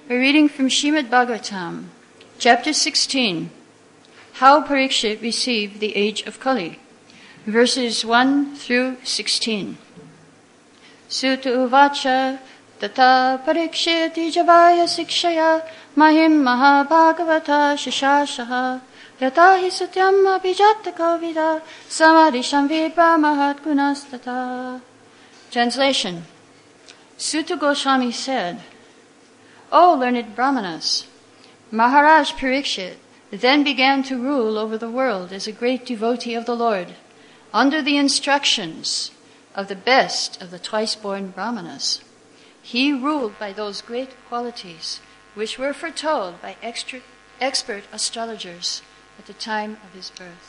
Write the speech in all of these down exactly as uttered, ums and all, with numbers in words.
A reading from Srimad Bhagavatam, Chapter sixteen, How Parikshit Received the Age of Kali, verses one through sixteen. Suta uvacha tata parikshiti javaya sikshaya mahim mahabhagavata shishashaha yata hi satyam abhijata kavida samadhisham vibra mahat gunastata. Translation. Suta Goswami said, O learned Brahmanas, Maharaj Parikshit then began to rule over the world as a great devotee of the Lord, under the instructions of the best of the twice-born Brahmanas. He ruled by those great qualities which were foretold by extra, expert astrologers at the time of his birth.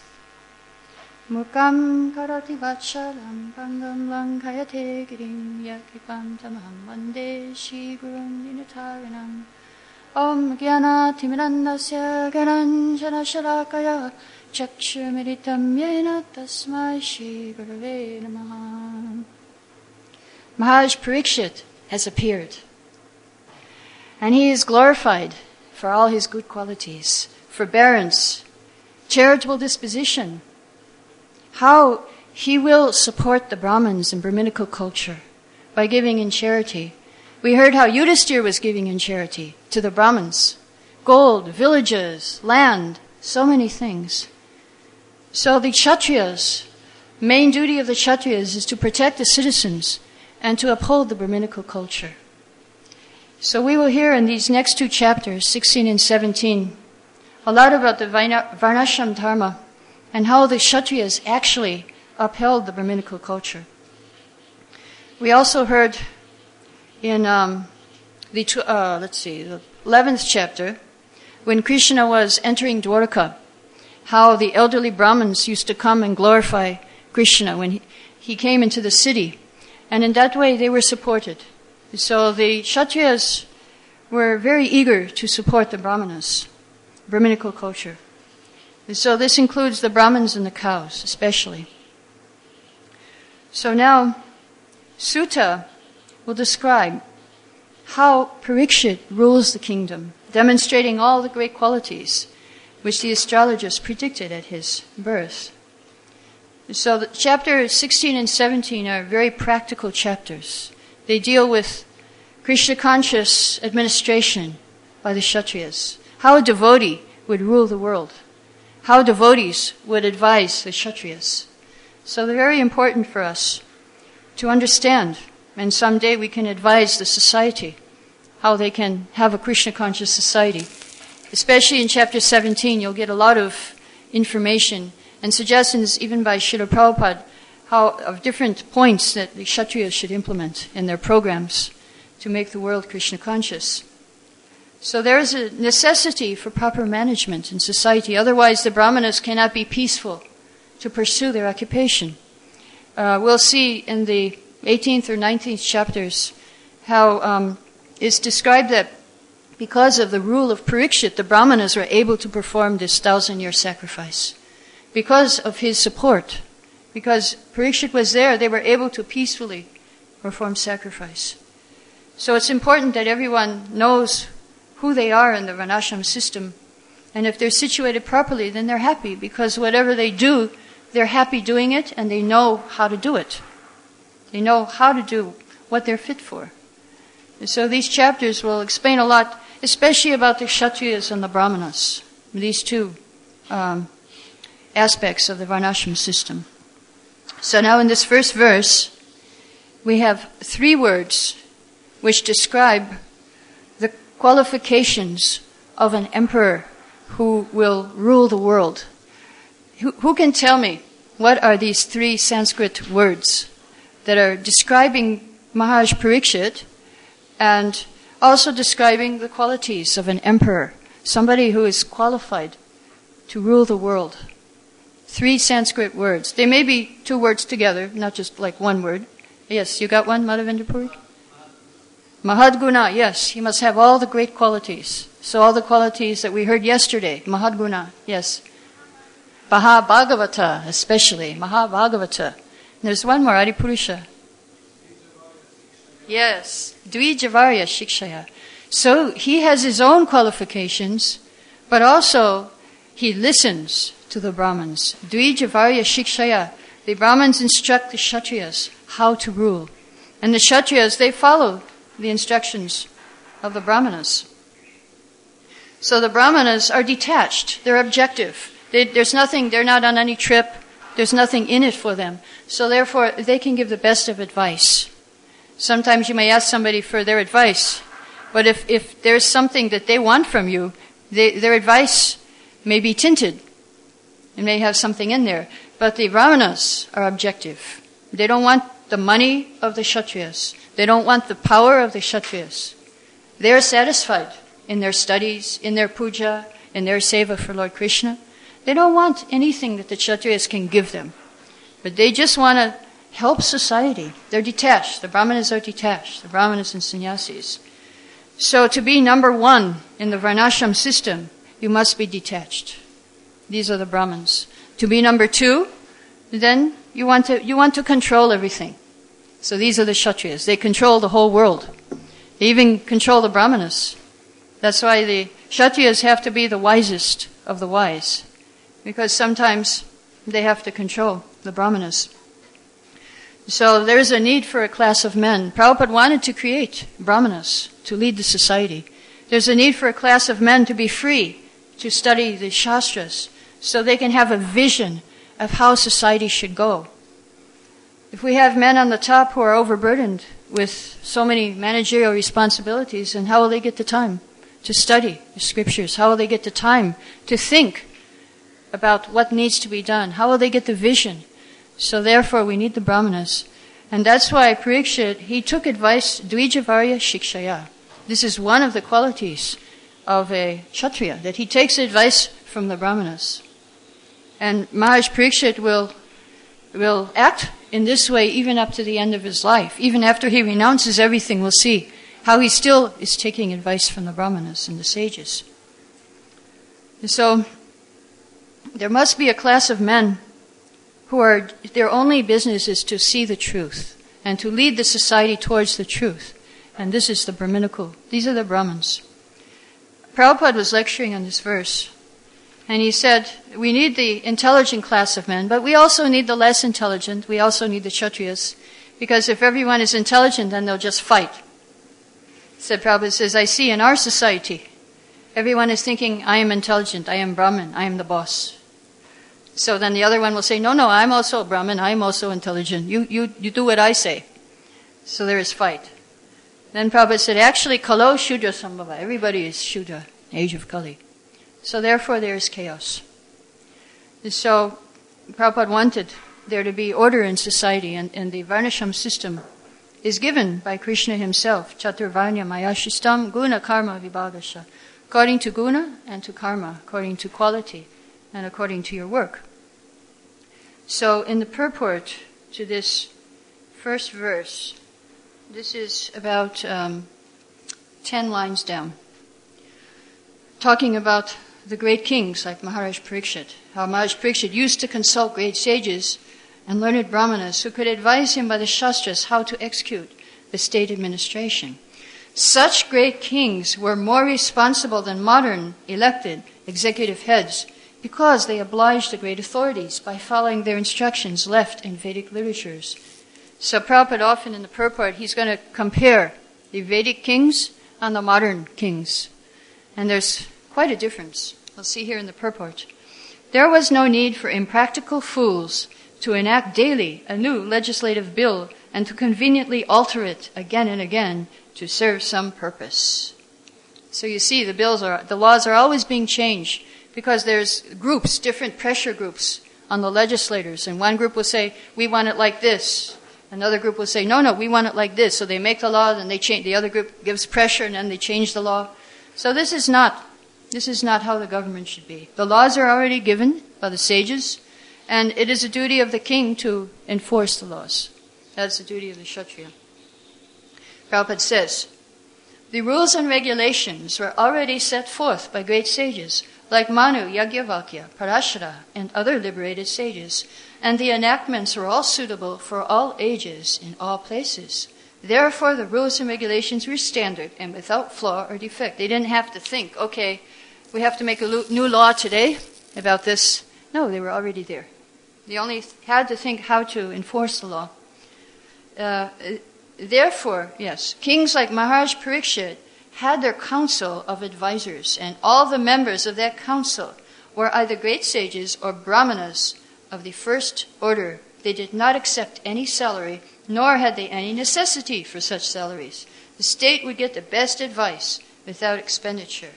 Mukam karati vachalam pangam lankayate girim yakipam tamam vande Shri Gurum Dinataranam Om Gyana Timirandasya Garanjana Shalakaya Chakshumiritam Yena Tasmai Shri Gurave Namaha. Maharaj Parikshit has appeared, and he is glorified for all his good qualities, forbearance, charitable disposition, how he will support the Brahmins and Brahminical culture by giving in charity. We heard how Yudhisthira was giving in charity to the Brahmins. Gold, villages, land, so many things. So the Kshatriyas, main duty of the Kshatriyas is to protect the citizens and to uphold the Brahminical culture. So we will hear in these next two chapters, sixteen and seventeen, a lot about the Varnashram Dharma and how the Kshatriyas actually upheld the Brahminical culture. We also heard in um, the uh, let's see, the eleventh chapter, when Krishna was entering Dwarka, how the elderly Brahmins used to come and glorify Krishna when he, he came into the city, and in that way they were supported. So the Kshatriyas were very eager to support the Brahmanas, Brahminical culture. And so this includes the Brahmins and the cows, especially. So now, Suta will describe how Parikshit rules the kingdom, demonstrating all the great qualities which the astrologers predicted at his birth. So the chapter sixteen and seventeen are very practical chapters. They deal with Krishna-conscious administration by the Kshatriyas, how a devotee would rule the world, how devotees would advise the Kshatriyas. So they're very important for us to understand, and someday we can advise the society how they can have a Krishna-conscious society. Especially in chapter seventeen, you'll get a lot of information and suggestions even by Srila Prabhupada how, of different points that the Kshatriyas should implement in their programs to make the world Krishna-conscious. So there is a necessity for proper management in society. Otherwise, the Brahmanas cannot be peaceful to pursue their occupation. Uh, we'll see in the eighteenth or nineteenth chapters how um, it's described that because of the rule of Parikshit, the Brahmanas were able to perform this thousand-year sacrifice. Because of his support, because Parikshit was there, they were able to peacefully perform sacrifice. So it's important that everyone knows who they are in the Varnashram system. And if they're situated properly, then they're happy, because whatever they do, they're happy doing it, and they know how to do it. They know how to do what they're fit for. And so these chapters will explain a lot, especially about the Kshatriyas and the Brahmanas, these two um, aspects of the Varnashram system. So now in this first verse, we have three words which describe the qualifications of an emperor who will rule the world. Who, who can tell me what are these three Sanskrit words that are describing Maharaj Parikshit and also describing the qualities of an emperor, somebody who is qualified to rule the world? Three Sanskrit words. They may be two words together, not just like one word. Yes, you got one, Madhavendra Puri? Mahadguna, yes, he must have all the great qualities. So all the qualities that we heard yesterday, Mahadguna, yes. Mahabhagavata, especially, Mahabhagavata. And there's one more, Adipurusha. Yes, Dvijavarya Shikshaya. So he has his own qualifications, but also he listens to the Brahmins. Dvijavarya Shikshaya. The Brahmins instruct the Kshatriyas how to rule. And the Kshatriyas, they follow the instructions of the Brahmanas. So the Brahmanas are detached. They're objective. They, there's nothing, they're not on any trip. There's nothing in it for them. So therefore, they can give the best of advice. Sometimes you may ask somebody for their advice. But if, if there's something that they want from you, they, their advice may be tinted. It may have something in there. But the Brahmanas are objective. They don't want the money of the Kshatriyas. They don't want the power of the Kshatriyas. They are satisfied in their studies, in their puja, in their seva for Lord Krishna. They don't want anything that the Kshatriyas can give them. But they just want to help society. They're detached. The Brahmanas are detached. The Brahmanas and sannyasis. So to be number one in the Varnashram system, you must be detached. These are the Brahmins. To be number two, then you want to you want to control everything. So these are the Kshatriyas. They control the whole world. They even control the Brahmanas. That's why the Kshatriyas have to be the wisest of the wise. Because sometimes they have to control the Brahmanas. So there is a need for a class of men. Prabhupada wanted to create Brahmanas to lead the society. There's a need for a class of men to be free to study the Shastras so they can have a vision of how society should go. If we have men on the top who are overburdened with so many managerial responsibilities, then how will they get the time to study the scriptures? How will they get the time to think about what needs to be done? How will they get the vision? So therefore we need the Brahmanas. And that's why Parikshit, he took advice, Dvijavarya Shikshaya. This is one of the qualities of a Kshatriya, that he takes advice from the Brahmanas. And Maharaj Parikshit will, will act in this way even up to the end of his life. Even after he renounces everything, we'll see how he still is taking advice from the Brahmanas and the sages. And so, there must be a class of men who are, their only business is to see the truth and to lead the society towards the truth. And this is the Brahminical. These are the Brahmins. Prabhupada was lecturing on this verse. And he said, we need the intelligent class of men, but we also need the less intelligent. We also need the Kshatriyas. Because if everyone is intelligent, then they'll just fight. So Prabhupada says, I see in our society, everyone is thinking, I am intelligent, I am Brahmin, I am the boss. So then the other one will say, no, no, I'm also a Brahmin, I'm also intelligent. You, you, you do what I say. So there is fight. Then Prabhupada said, actually, Kalo Shudra Sambhava. Everybody is Shudra, age of Kali. So therefore there is chaos. And so Prabhupada wanted there to be order in society, and, and the Varnashram system is given by Krishna himself. Chaturvarnya mayashishtam guna karma vibhagasha. According to guna and to karma, according to quality and according to your work. So in the purport to this first verse, this is about um, ten lines down, talking about the great kings like Maharaj Parikshit, how Maharaj Parikshit used to consult great sages and learned brahmanas who could advise him by the Shastras how to execute the state administration. Such great kings were more responsible than modern elected executive heads because they obliged the great authorities by following their instructions left in Vedic literatures. So Prabhupada often in the purport, he's going to compare the Vedic kings and the modern kings. And there's quite a difference. We'll see here in the purport. There was no need for impractical fools to enact daily a new legislative bill and to conveniently alter it again and again to serve some purpose. So you see, the bills are, the laws are always being changed because there's groups, different pressure groups on the legislators. And one group will say, we want it like this. Another group will say, no, no, we want it like this. So they make the law, then they change. The other group gives pressure, and then they change the law. So this is not, this is not how the government should be. The laws are already given by the sages, and it is a duty of the king to enforce the laws. That's the duty of the Kshatriya. Prabhupada says, the rules and regulations were already set forth by great sages, like Manu, Yajnavalkya, Parashara, and other liberated sages, and the enactments were all suitable for all ages in all places. Therefore, the rules and regulations were standard and without flaw or defect. They didn't have to think, okay, we have to make a new law today about this. No, they were already there. They only had to think how to enforce the law. Uh, therefore, yes, kings like Maharaj Parikshit had their council of advisors, and all the members of that council were either great sages or brahmanas of the first order. They did not accept any salary, nor had they any necessity for such salaries. The state would get the best advice without expenditure.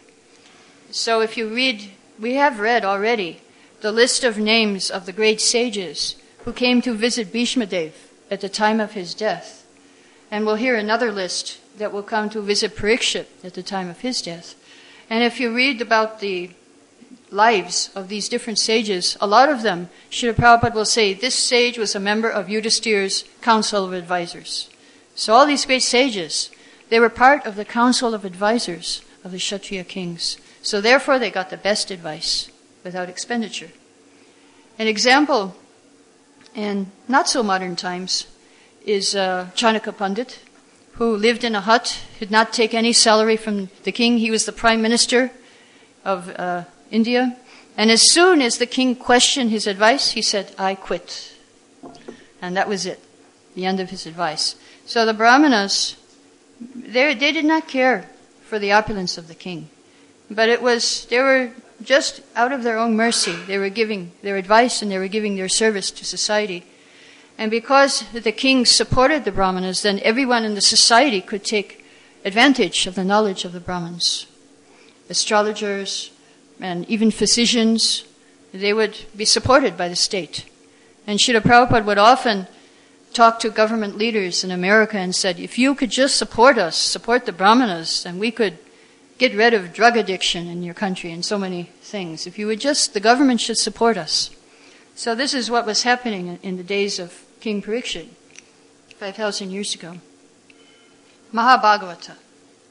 So if you read, we have read already the list of names of the great sages who came to visit Bhishma Dev at the time of his death. And we'll hear another list that will come to visit Parikshit at the time of his death. And if you read about the lives of these different sages, a lot of them, Srila Prabhupada will say, this sage was a member of Yudhisthira's council of advisors. So all these great sages, they were part of the council of advisors of the Kshatriya kings. So therefore they got the best advice without expenditure. An example in not so modern times is uh, Chanaka Pandit, who lived in a hut, did not take any salary from the king. He was the prime minister of uh, India. And as soon as the king questioned his advice, he said, I quit. And that was it, the end of his advice. So the Brahmanas, they, they did not care for the opulence of the king. But it was, they were just out of their own mercy. They were giving their advice and they were giving their service to society. And because the king supported the Brahmanas, then everyone in the society could take advantage of the knowledge of the Brahmins. Astrologers and even physicians, they would be supported by the state. And Srila Prabhupada would often talk to government leaders in America and said, if you could just support us, support the Brahmanas, then we could get rid of drug addiction in your country and so many things. If you would just, the government should support us. So this is what was happening in the days of King Parikshit, five thousand years ago. Mahabhagavata.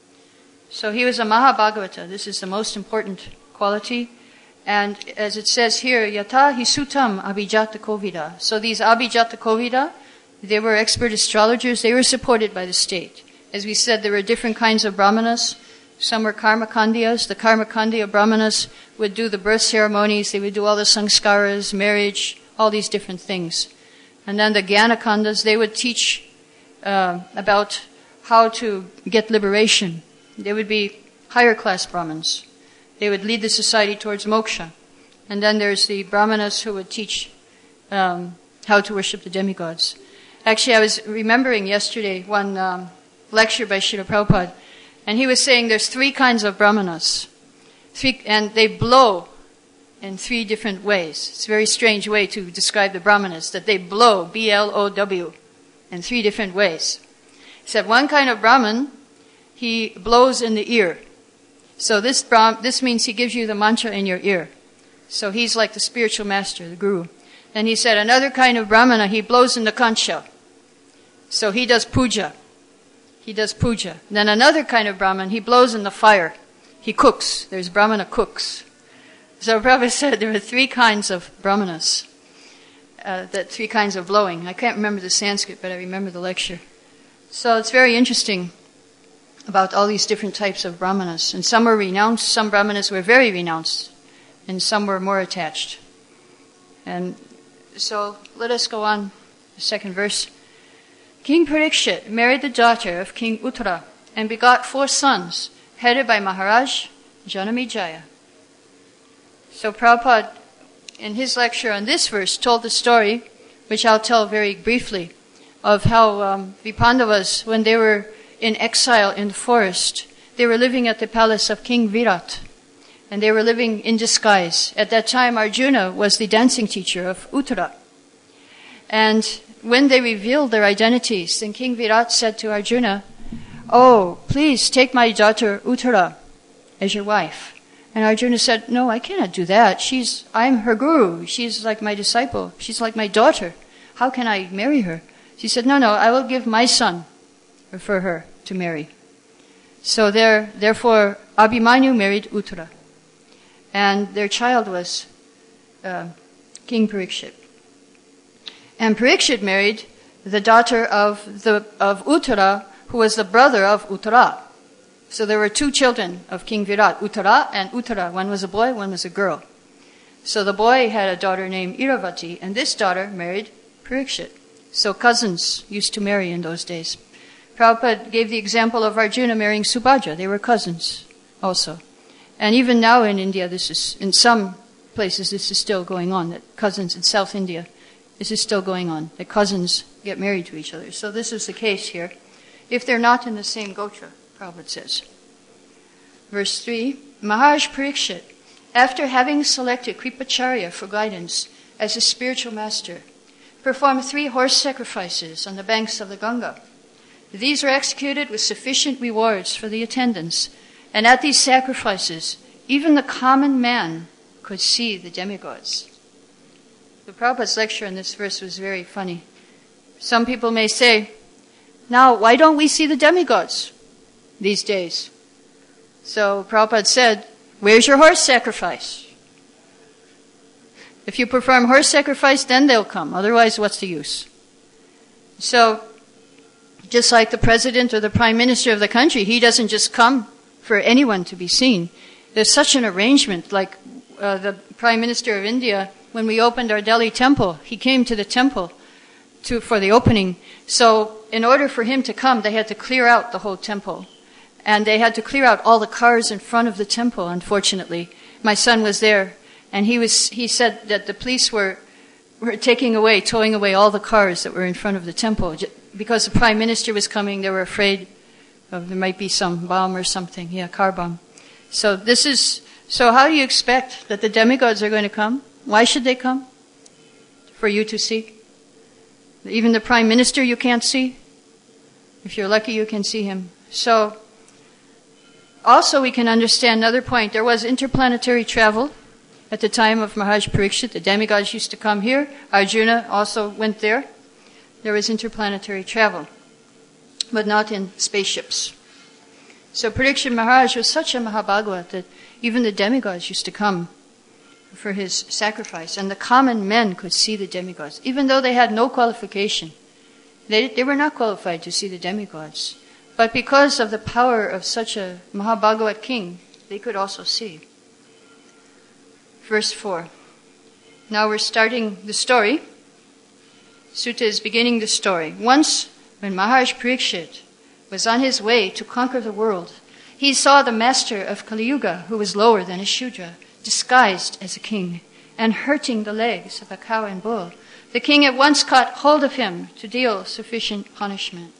So he was a Mahabhagavata. This is the most important quality. And as it says here, Yata hi sutam abhijata kovida. So these abhijata kovida, they were expert astrologers. They were supported by the state. As we said, there were different kinds of brahmanas. Some were karmakandiyas. The karmakandiya brahmanas would do the birth ceremonies. They would do all the sanskaras, marriage, all these different things. And then the Gyanakandas, they would teach uh, about how to get liberation. They would be higher class Brahmins. They would lead the society towards moksha. And then there's the Brahmanas who would teach um, how to worship the demigods. Actually, I was remembering yesterday one um, lecture by Srila Prabhupada, and he was saying there's three kinds of Brahmanas. Three, and they blow in three different ways. It's a very strange way to describe the Brahmanas, that they blow, B L O W, in three different ways. He said one kind of Brahman, he blows in the ear. So this Brahm, this means he gives you the mantra in your ear. So he's like the spiritual master, the guru. And he said another kind of Brahmana, he blows in the conch shell. So he does puja. He does puja. Then another kind of Brahman, he blows in the fire. He cooks. There's Brahmana cooks. So Prabhupada said there were three kinds of Brahmanas, uh, that three kinds of blowing. I can't remember the Sanskrit, but I remember the lecture. So it's very interesting about all these different types of Brahmanas. And some were renounced, some Brahmanas were very renounced, and some were more attached. And so let us go on, the second verse. King Parikshit married the daughter of King Uttara and begot four sons, headed by Maharaj Janamejaya. So Prabhupada, in his lecture on this verse, told the story, which I'll tell very briefly, of how um, the Pandavas, when they were in exile in the forest, they were living at the palace of King Virat, and they were living in disguise. At that time, Arjuna was the dancing teacher of Uttara. And when they revealed their identities, then King Virat said to Arjuna, "Oh, please take my daughter Uttara as your wife." And Arjuna said, "No, I cannot do that. She's, I'm her guru. She's like my disciple. She's like my daughter. How can I marry her?" She said, "No, no, I will give my son for her to marry." So there, therefore, Abhimanyu married Uttara. And their child was uh, King Parikshit. And Parikshit married the daughter of the of Uttara, who was the brother of Uttara. So there were two children of King Virat, Uttara and Uttara. One was a boy, one was a girl. So the boy had a daughter named Iravati, and this daughter married Parikshit. So cousins used to marry in those days. Prabhupada gave the example of Arjuna marrying Subhadra. They were cousins also. And even now in India, this is, in some places, this is still going on, that cousins in South India, this is still going on, that cousins get married to each other. So this is the case here. If they're not in the same gotra, Prabhupada says. Verse three, Maharaj Parikshit, after having selected Kripacharya for guidance as a spiritual master, performed three horse sacrifices on the banks of the Ganga. These were executed with sufficient rewards for the attendants, and at these sacrifices, even the common man could see the demigods. The Prabhupada's lecture on this verse was very funny. Some people may say, now, why don't we see the demigods these days? So Prabhupada said, where's your horse sacrifice? If you perform horse sacrifice, then they'll come. Otherwise, what's the use? So, just like the president or the prime minister of the country, he doesn't just come for anyone to be seen. There's such an arrangement, like uh, the prime minister of India, when we opened our Delhi temple, he came to the temple to, for the opening. So, in order for him to come, they had to clear out the whole temple. And they had to clear out all the cars in front of the temple, unfortunately. My son was there. And he was, he said that the police were, were taking away, towing away all the cars that were in front of the temple. Because the prime minister was coming, they were afraid of there might be some bomb or something. Yeah, car bomb. So this is, so how do you expect that the demigods are going to come? Why should they come? For you to see? Even the prime minister you can't see? If you're lucky, you can see him. So, also we can understand another point. There was interplanetary travel. At the time of Maharaj Parikshit, the demigods used to come here. Arjuna also went there. There was interplanetary travel, but not in spaceships. So Parikshit Maharaj was such a Mahabhagavat that even the demigods used to come for his sacrifice. And the common men could see the demigods, even though they had no qualification. They, they were not qualified to see the demigods. But because of the power of such a Mahabhagavat king, they could also see. Verse four. Now we're starting the story. Sutta is beginning the story. Once, when Maharaj Parikshit was on his way to conquer the world, he saw the master of Kali Yuga, who was lower than a Shudra, disguised as a king, and hurting the legs of a cow and bull. The king at once caught hold of him to deal sufficient punishment.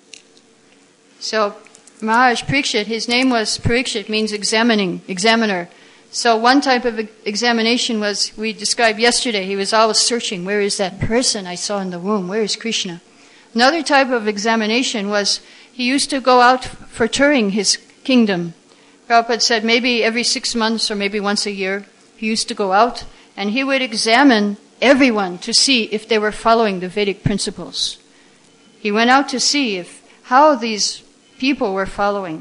So, Maharaj Parikshit, his name was Parikshit, means examining, examiner. So one type of examination was, we described yesterday, he was always searching, where is that person I saw in the womb? Where is Krishna? Another type of examination was, he used to go out for touring his kingdom. Prabhupada said maybe every six months or maybe once a year, he used to go out and he would examine everyone to see if they were following the Vedic principles. He went out to see if how these people were following.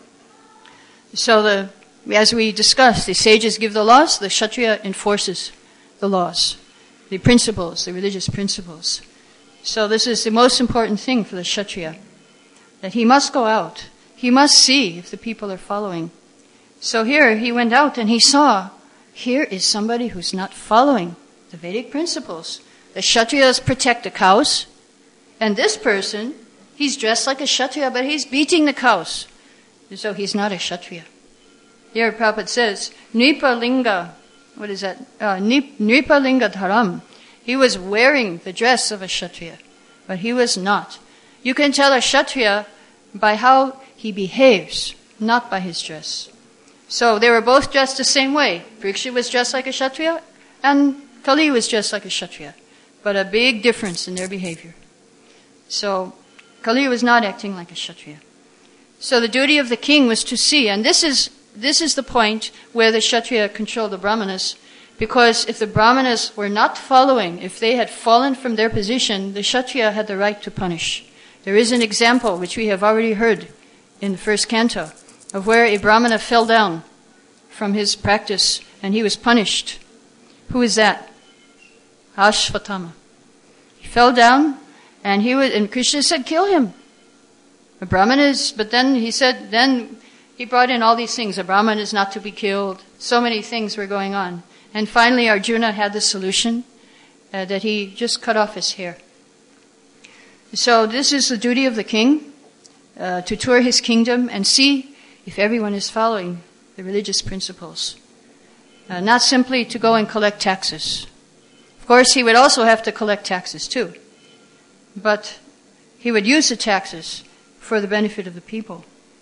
So the As we discussed, the sages give the laws, the Kshatriya enforces the laws, the principles, the religious principles. So this is the most important thing for the Kshatriya, that he must go out. He must see if the people are following. So here he went out and he saw, here is somebody who's not following the Vedic principles. The Kshatriyas protect the cows, and this person, he's dressed like a Kshatriya, but he's beating the cows. So he's not a Kshatriya. Here Prabhupada says, Nipa Linga, what is that? Uh, Nipa Linga Dharam. He was wearing the dress of a Kshatriya, but he was not. You can tell a Kshatriya by how he behaves, not by his dress. So they were both dressed the same way. Parikshit was dressed like a Kshatriya, and Kali was dressed like a Kshatriya, but a big difference in their behavior. So Kali was not acting like a Kshatriya. So the duty of the king was to see, and this is This is the point where the Kshatriya controlled the Brahmanas, because if the Brahmanas were not following, if they had fallen from their position, the Kshatriya had the right to punish. There is an example, which we have already heard in the first canto, of where a Brahmana fell down from his practice and he was punished. Who is that? Ashvatthama. He fell down And he was, and Krishna said, kill him. A Brahman is, but then he said, then he brought in all these things. A Brahman is not to be killed. So many things were going on. And finally Arjuna had the solution uh, that he just cut off his hair. So this is the duty of the king, uh, to tour his kingdom and see if everyone is following the religious principles. Uh, not simply to go and collect taxes. Of course, he would also have to collect taxes too. But he would use the taxes for the benefit of the people.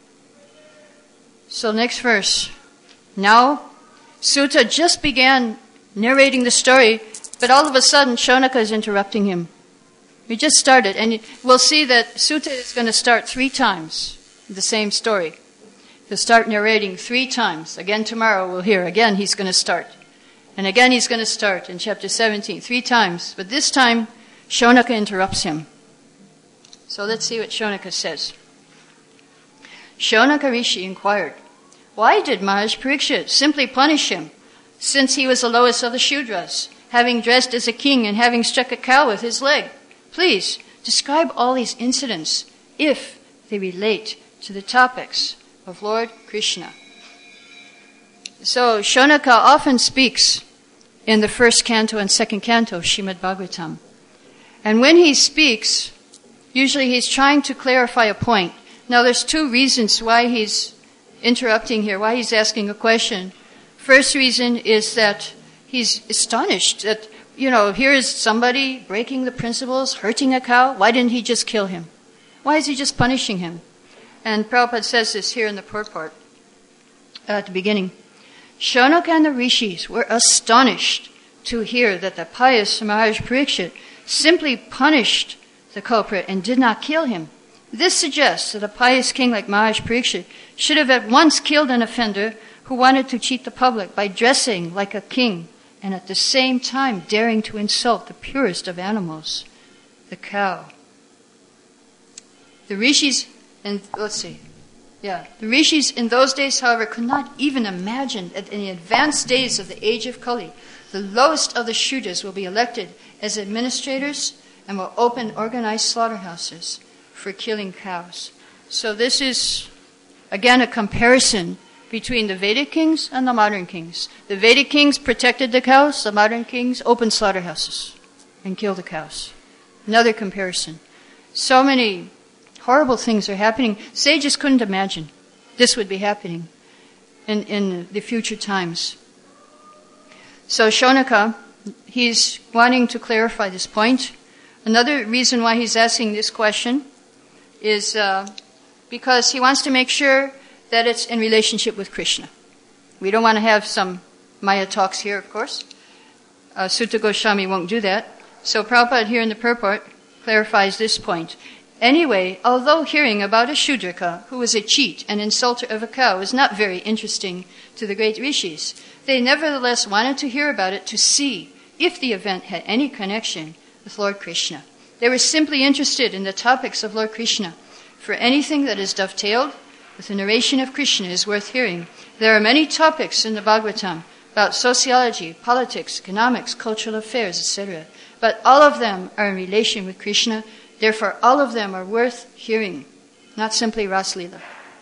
So next verse. Now, Sutta just began narrating the story, but all of a sudden Shonaka is interrupting him. He just started, and we'll see that Sutta is going to start three times the same story. He'll start narrating three times. Again tomorrow we'll hear. Again he's going to start. And again he's going to start in chapter seventeen, three times. But this time Shonaka interrupts him. So let's see what Shonaka says. Shonaka Rishi inquired, why did Maharaj Parikshit simply punish him, since he was the lowest of the Shudras, having dressed as a king and having struck a cow with his leg? Please, describe all these incidents, if they relate to the topics of Lord Krishna. So Shonaka often speaks in the first canto and second canto of Srimad Bhagavatam. And when he speaks, usually he's trying to clarify a point. Now there's two reasons why he's interrupting here, why he's asking a question. First reason is that he's astonished that, you know, here is somebody breaking the principles, hurting a cow. Why didn't he just kill him? Why is he just punishing him? And Prabhupada says this here in the purport uh, at the beginning. Shonaka and the rishis were astonished to hear that the pious Maharaj Parikshit simply punished the culprit and did not kill him. This suggests that a pious king like Maharaj Parikshit should have at once killed an offender who wanted to cheat the public by dressing like a king and at the same time daring to insult the purest of animals, the cow. The rishis, and let's see, yeah, the rishis in those days, however, could not even imagine that in the advanced days of the age of Kali, the lowest of the Shudras will be elected as administrators and will open organized slaughterhouses for killing cows. So this is, again, a comparison between the Vedic kings and the modern kings. The Vedic kings protected the cows, the modern kings opened slaughterhouses and killed the cows. Another comparison. So many horrible things are happening. Sages couldn't imagine this would be happening in, in the future times. So Shonaka, he's wanting to clarify this point. Another reason why he's asking this question is uh, because he wants to make sure that it's in relationship with Krishna. We don't want to have some Maya talks here, of course. Uh, Sutta Goswami won't do that. So Prabhupada here in the purport clarifies this point. Anyway, although hearing about a Shudraka who was a cheat and insulter of a cow is not very interesting to the great rishis, they nevertheless wanted to hear about it to see if the event had any connection with Lord Krishna. They were simply interested in the topics of Lord Krishna. For anything that is dovetailed with the narration of Krishna is worth hearing. There are many topics in the Bhagavatam about sociology, politics, economics, cultural affairs, et cetera. But all of them are in relation with Krishna. Therefore, all of them are worth hearing, not simply Raslila.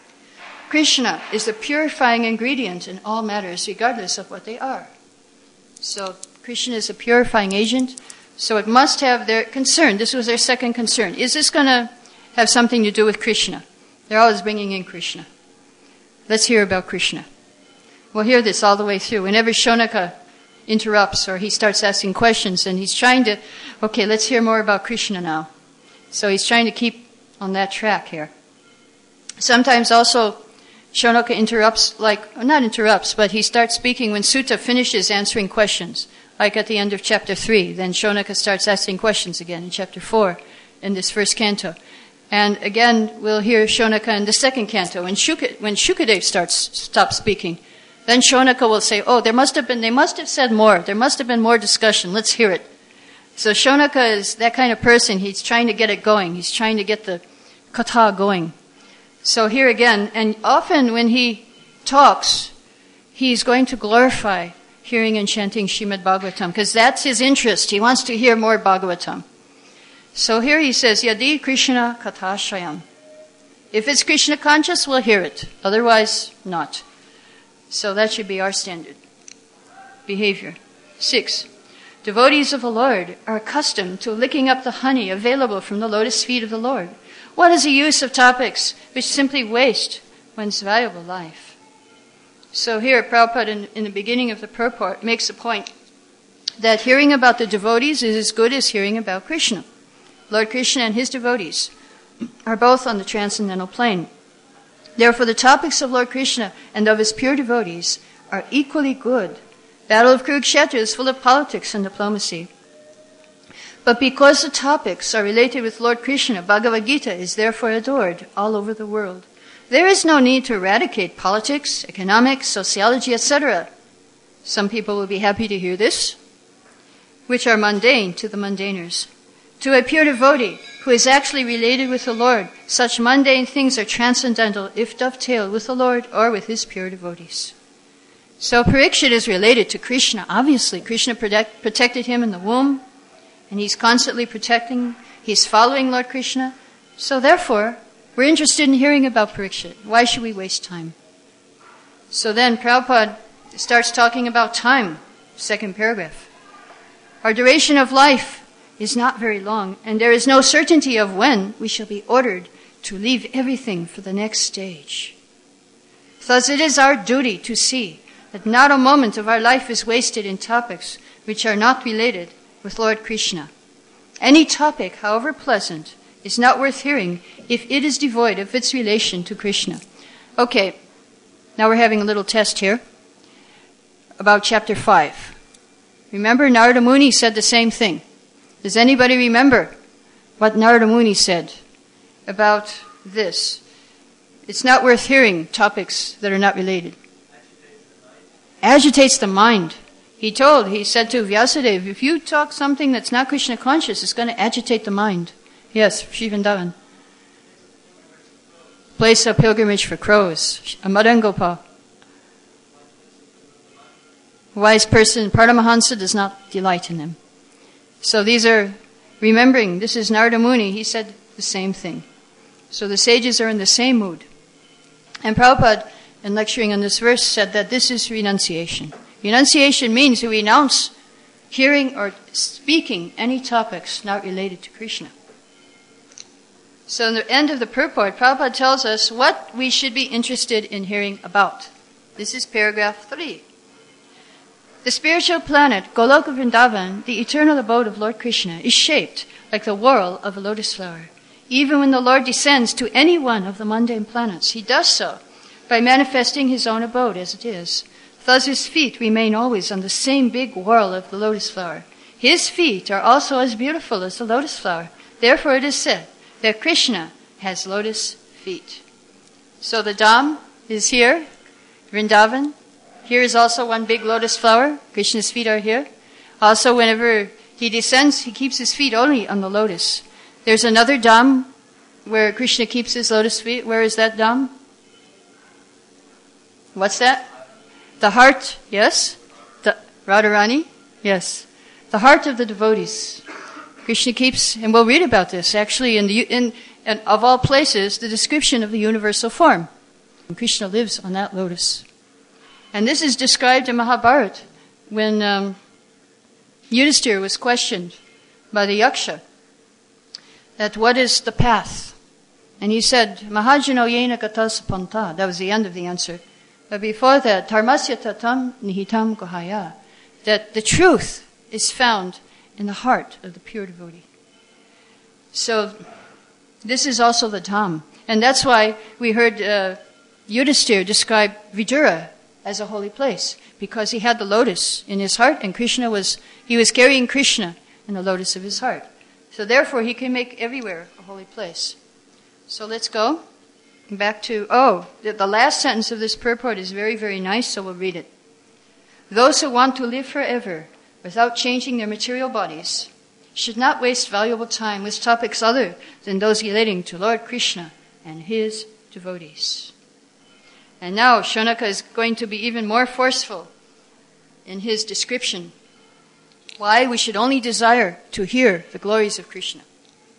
Krishna is the purifying ingredient in all matters, regardless of what they are. So, Krishna is a purifying agent, so it must have their concern. This was their second concern. Is this going to have something to do with Krishna? They're always bringing in Krishna. Let's hear about Krishna. We'll hear this all the way through. Whenever Shonaka interrupts or he starts asking questions, and he's trying to, okay, let's hear more about Krishna now. So he's trying to keep on that track here. Sometimes also Shonaka interrupts, like, not interrupts, but he starts speaking when Sutta finishes answering questions. Like at the end of chapter three, then Shonaka starts asking questions again in chapter four in this first canto. And again, we'll hear Shonaka in the second canto. When, Shuka, when Shukadev starts, stops speaking, then Shonaka will say, oh, there must have been, they must have said more. There must have been more discussion. Let's hear it. So Shonaka is that kind of person. He's trying to get it going. He's trying to get the katha going. So here again, and often when he talks, he's going to glorify hearing and chanting Srimad Bhagavatam, because that's his interest. He wants to hear more Bhagavatam. So here he says, Yadi Krishna Kathashayam. If it's Krishna conscious, we'll hear it. Otherwise, not. So that should be our standard behavior. Six, devotees of the Lord are accustomed to licking up the honey available from the lotus feet of the Lord. What is the use of topics which simply waste one's valuable life? So here, Prabhupada, in, in the beginning of the purport, makes the point that hearing about the devotees is as good as hearing about Krishna. Lord Krishna and his devotees are both on the transcendental plane. Therefore, the topics of Lord Krishna and of his pure devotees are equally good. Battle of Kurukshetra is full of politics and diplomacy. But because the topics are related with Lord Krishna, Bhagavad Gita is therefore adored all over the world. There is no need to eradicate politics, economics, sociology, et cetera. Some people will be happy to hear this, which are mundane to the mundaners. To a pure devotee who is actually related with the Lord, such mundane things are transcendental if dovetailed with the Lord or with his pure devotees. So Parikshit is related to Krishna. Obviously, Krishna protect, protected him in the womb, and he's constantly protecting, he's following Lord Krishna. So therefore, we're interested in hearing about Parikshit. Why should we waste time? So then Prabhupada starts talking about time, second paragraph. Our duration of life is not very long, and there is no certainty of when we shall be ordered to leave everything for the next stage. Thus it is our duty to see that not a moment of our life is wasted in topics which are not related with Lord Krishna. Any topic, however pleasant, is not worth hearing if it is devoid of its relation to Krishna. Okay, now we're having a little test here about chapter five. Remember, Narada Muni said the same thing. Does anybody remember what Narada Muni said about this? It's not worth hearing topics that are not related. Agitates the mind. He told, he said to Vyasadeva, if you talk something that's not Krishna conscious, it's going to agitate the mind. Yes, Sri Vrindavan. Place of pilgrimage for crows. Madan Gopal. Wise person, Paramahansa does not delight in them. So these are, remembering, this is Narada Muni, he said the same thing. So the sages are in the same mood. And Prabhupada, in lecturing on this verse, said that this is renunciation. Renunciation means to renounce hearing or speaking any topics not related to Krishna. So in the end of the purport, Prabhupada tells us what we should be interested in hearing about. This is paragraph three. The spiritual planet, Goloka Vrindavan, the eternal abode of Lord Krishna, is shaped like the whorl of a lotus flower. Even when the Lord descends to any one of the mundane planets, he does so by manifesting his own abode as it is. Thus his feet remain always on the same big whorl of the lotus flower. His feet are also as beautiful as the lotus flower. Therefore it is said that Krishna has lotus feet. So the Dham is here, Vrindavan. Here is also one big lotus flower. Krishna's feet are here. Also, whenever he descends, he keeps his feet only on the lotus. There's another Dham where Krishna keeps his lotus feet. Where is that Dham? What's that? The heart, yes. The Radharani, yes. The heart of the devotees. Krishna keeps, and we'll read about this actually in the in, in of all places, the description of the universal form. And Krishna lives on that lotus. And this is described in Mahabharata when um, Yudhisthira was questioned by the Yaksha that what is the path? And he said, Mahajano yena gatas panta. That was the end of the answer. But before that, Dharmasya tatam nihitam guhaya. That the truth is found in the heart of the pure devotee. So this is also the Dham. And that's why we heard uh, Yudhisthira describe Vidura as a holy place, because he had the lotus in his heart, and Krishna was, he was carrying Krishna in the lotus of his heart. So therefore he can make everywhere a holy place. So let's go back to, oh, the, the last sentence of this purport is very, very nice, so we'll read it. Those who want to live forever without changing their material bodies should not waste valuable time with topics other than those relating to Lord Krishna and his devotees. And now Shonaka is going to be even more forceful in his description. Why we should only desire to hear the glories of Krishna.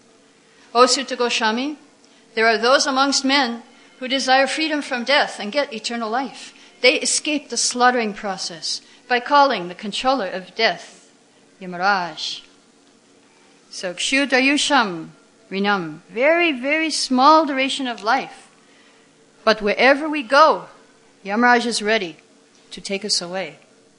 O Sutta Goswami, there are those amongst men who desire freedom from death and get eternal life. They escape the slaughtering process by calling the controller of death Yamaraj. So Kshudayusham Rinam, very, very small duration of life. But wherever we go, Yamaraj is ready to take us away.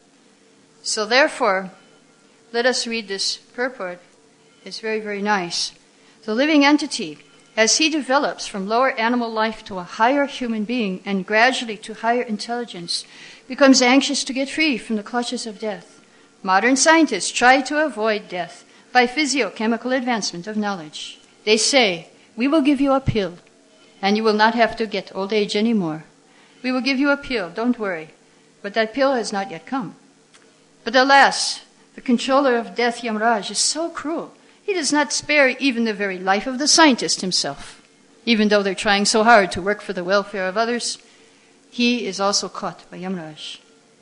So therefore, let us read this purport. It's very, very nice. The living entity, as he develops from lower animal life to a higher human being and gradually to higher intelligence, becomes anxious to get free from the clutches of death. Modern scientists try to avoid death by physiochemical advancement of knowledge. They say, we will give you a pill, and you will not have to get old age anymore. We will give you a pill, don't worry. But that pill has not yet come. But alas, the controller of death, Yamaraj, is so cruel. He does not spare even the very life of the scientist himself. Even though they're trying so hard to work for the welfare of others, he is also caught by Yamaraj.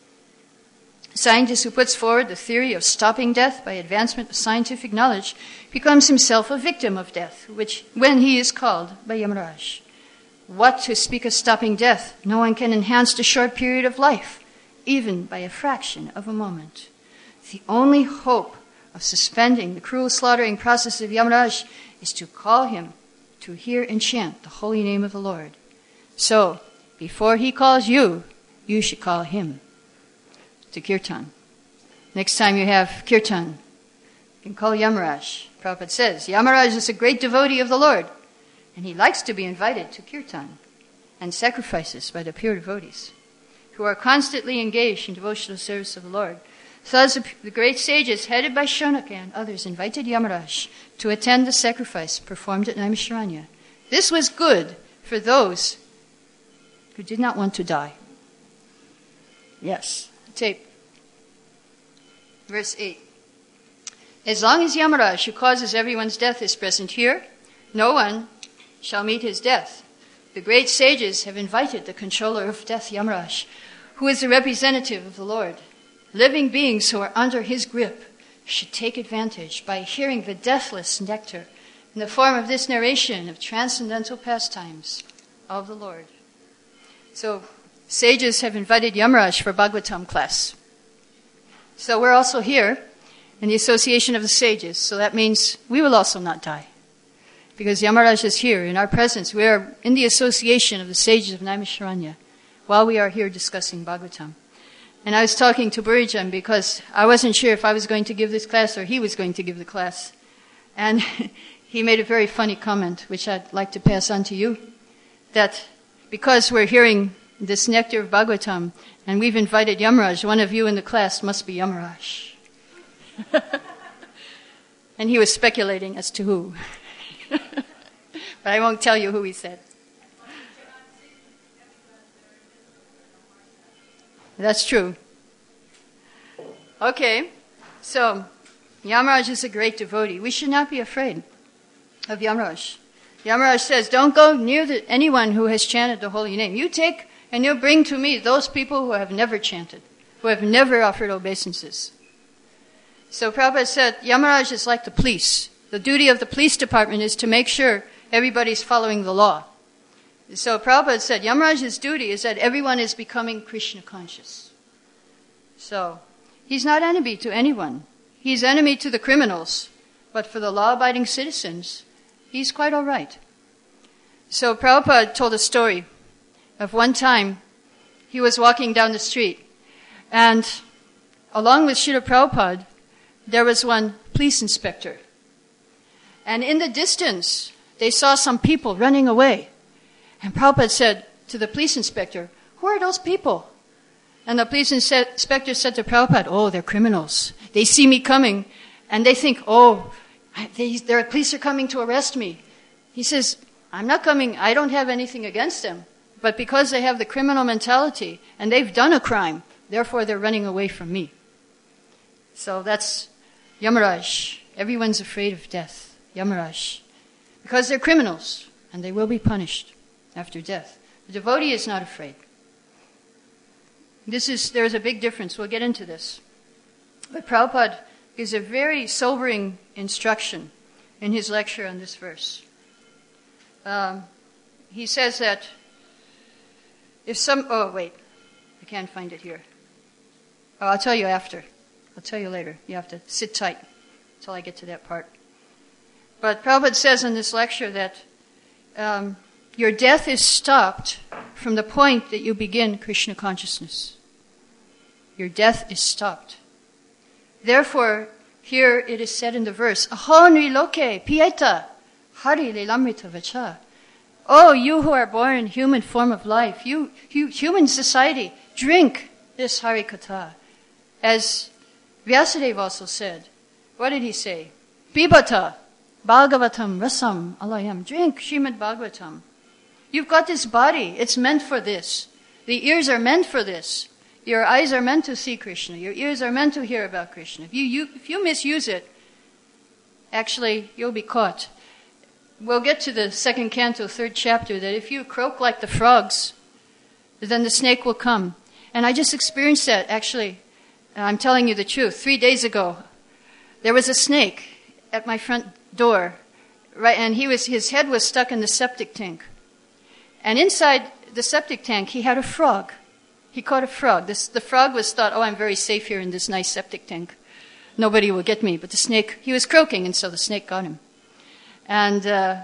A scientist who puts forward the theory of stopping death by advancement of scientific knowledge becomes himself a victim of death, which when he is called by Yamaraj. What to speak of stopping death? No one can enhance the short period of life, even by a fraction of a moment. The only hope of suspending the cruel slaughtering process of Yamaraj is to call him to hear and chant the holy name of the Lord. So, before he calls you, you should call him to kirtan. Next time you have kirtan, you can call Yamaraj. Prabhupada says, Yamaraj is a great devotee of the Lord, and he likes to be invited to kirtan and sacrifices by the pure devotees who are constantly engaged in devotional service of the Lord. Thus, the great sages, headed by Shonaka and others, invited Yamaraj to attend the sacrifice performed at Naimisharanya. This was good for those who did not want to die. Yes, tape. Verse eight. As long as Yamaraj, who causes everyone's death, is present here, no one shall meet his death. The great sages have invited the controller of death, Yamaraj, who is the representative of the Lord. Living beings who are under his grip should take advantage by hearing the deathless nectar in the form of this narration of transcendental pastimes of the Lord. So, sages have invited Yamaraj for Bhagavatam class. So we're also here in the association of the sages, so that means we will also not die. Because Yamaraj is here in our presence. We are in the association of the sages of Naimisharanya while we are here discussing Bhagavatam. And I was talking to Burijan because I wasn't sure if I was going to give this class or he was going to give the class. And he made a very funny comment, which I'd like to pass on to you, that because we're hearing this nectar of Bhagavatam and we've invited Yamaraj, one of you in the class must be Yamaraj. And he was speculating as to who. But I won't tell you who he said. That's true. Okay, so Yamaraj is a great devotee. We should not be afraid of Yamaraj. Yamaraj says, don't go near the, anyone who has chanted the holy name. You take and you bring to me those people who have never chanted, who have never offered obeisances. So Prabhupada said, Yamaraj is like the police. The duty of the police department is to make sure everybody's following the law. So Prabhupada said, Yamaraj's duty is that everyone is becoming Krishna conscious. So, he's not enemy to anyone. He's enemy to the criminals. But for the law-abiding citizens, he's quite all right. So Prabhupada told a story of one time he was walking down the street, and along with Srila Prabhupada, there was one police inspector. And in the distance, they saw some people running away. And Prabhupada said to the police inspector, who are those people? And the police inspector said to Prabhupada, oh, they're criminals. They see me coming, and they think, oh, they, their police are coming to arrest me. He says, I'm not coming, I don't have anything against them. But because they have the criminal mentality, and they've done a crime, therefore they're running away from me. So that's Yamaraj. Everyone's afraid of death. Yamaraj. Because they're criminals, and they will be punished after death. The devotee is not afraid. This is, there's a big difference. We'll get into this. But Prabhupada gives a very sobering instruction in his lecture on this verse. um, he says that if some, oh wait, I can't find it here. Oh, I'll tell you after. I'll tell you later. You have to sit tight until I get to that part. But Prabhupada says in this lecture that um, your death is stopped from the point that you begin Krishna consciousness. Your death is stopped. Therefore, here it is said in the verse, Aho niloke pieta hari lilamrita vacha. Oh, you who are born in human form of life, you, you human society, drink this Harikatha. As Vyasadeva also said, what did he say? Pibata Bhagavatam rasam alayam. Drink Srimad Bhagavatam. You've got this body. It's meant for this. The ears are meant for this. Your eyes are meant to see Krishna. Your ears are meant to hear about Krishna. If you, you, if you misuse it, actually, you'll be caught. We'll get to the second canto, third chapter, that if you croak like the frogs, then the snake will come. And I just experienced that, actually. I'm telling you the truth. Three days ago, there was a snake at my front door, right, and he was his head was stuck in the septic tank. And inside the septic tank, he had a frog. He caught a frog. This, the frog was thought, oh, I'm very safe here in this nice septic tank. Nobody will get me. But the snake, he was croaking, and so the snake got him. And uh,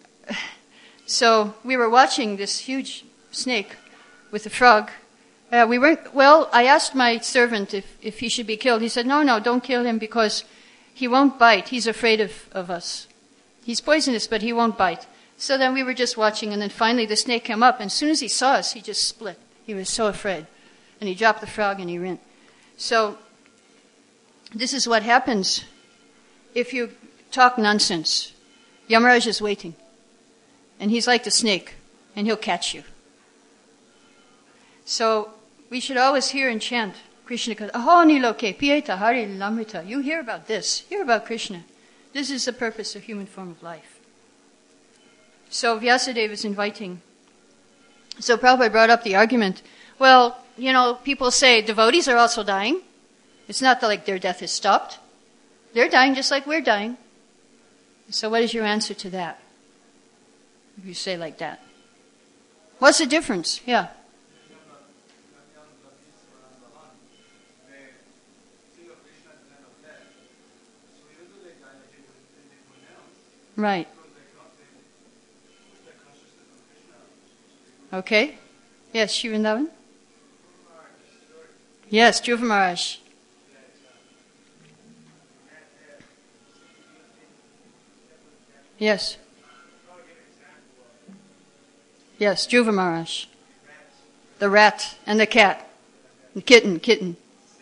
so we were watching this huge snake with the frog. Uh, we weren't, well, I asked my servant if, if he should be killed. He said, no, no, don't kill him because he won't bite. He's afraid of, of us. He's poisonous, but he won't bite. So then we were just watching, and then finally the snake came up, and as soon as he saw us, he just split. He was so afraid. And he dropped the frog and he ran. So this is what happens if you talk nonsense. Yamaraj is waiting. And he's like the snake, and he'll catch you. So we should always hear and chant Krishna. Aho niloke pieta hari lamrita. You hear about this. Hear about Krishna. This is the purpose of human form of life. So Vyasadeva is inviting. So Prabhupada brought up the argument. Well, you know, people say devotees are also dying. It's not that, like their death is stopped. They're dying just like we're dying. So what is your answer to that? If you say like that. What's the difference? Yeah. Right. Okay. Yes, Shivandavan? Yes, Dhruva Maharaj. Yes. Yes, Dhruva Maharaj. The rat and the cat. The kitten, kitten.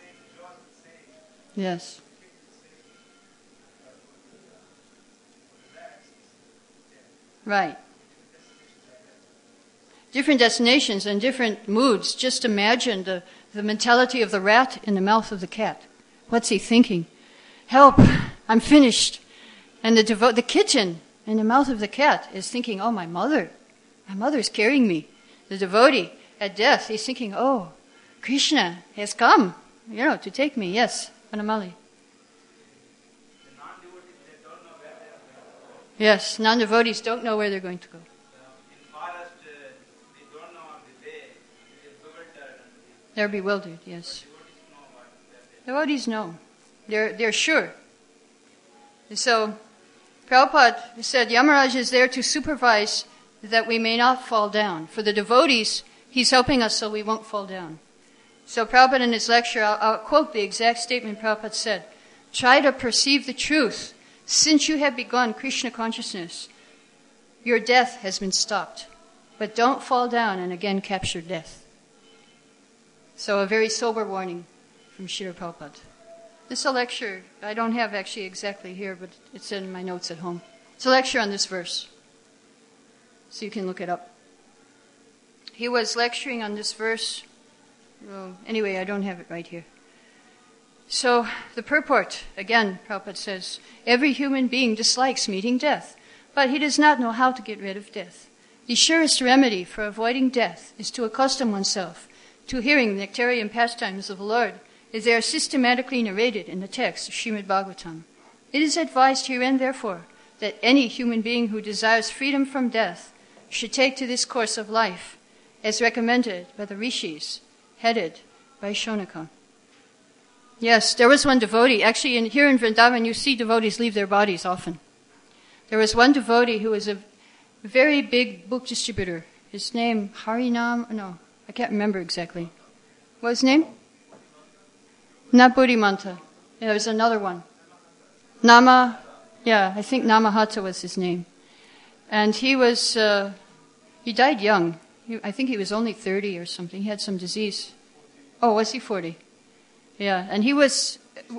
Yes. Right. Different destinations and different moods. Just imagine the, the mentality of the rat in the mouth of the cat. What's he thinking? Help, I'm finished. And the devo- the kitten in the mouth of the cat is thinking, oh, my mother. My mother's carrying me. The devotee at death, he's thinking, oh, Krishna has come, you know, to take me. Yes, Anamali. Yes, non-devotees don't know where they're going to go. They're bewildered, yes. Devotees know. They're, they're sure. And so, Prabhupada said Yamaraj is there to supervise that we may not fall down. For the devotees, he's helping us so we won't fall down. So Prabhupada in his lecture, I'll, I'll quote the exact statement Prabhupada said. Try to perceive the truth. Since you have begun Krishna consciousness, your death has been stopped. But don't fall down and again capture death. So a very sober warning from Srila Prabhupada. This is a lecture I don't have actually exactly here, but it's in my notes at home. It's a lecture on this verse. So you can look it up. He was lecturing on this verse. Well, anyway, I don't have it right here. So the purport, again, Prabhupada says, every human being dislikes meeting death, but he does not know how to get rid of death. The surest remedy for avoiding death is to accustom oneself to hearing the nectarian pastimes of the Lord, as they are systematically narrated in the text of Srimad Bhagavatam. It is advised herein, therefore, that any human being who desires freedom from death should take to this course of life as recommended by the rishis, headed by Shonaka. Yes, there was one devotee. Actually, in, here in Vrindavan, you see devotees leave their bodies often. There was one devotee who was a very big book distributor. His name, Harinam, no, I can't remember exactly. What was his name? Not Buddhimanta. Yeah, there was another one. Nama, yeah, I think Namahata was his name. And he was, uh, he died young. He, I think he was only thirty or something. He had some disease. Oh, was he forty? Yeah, and he was,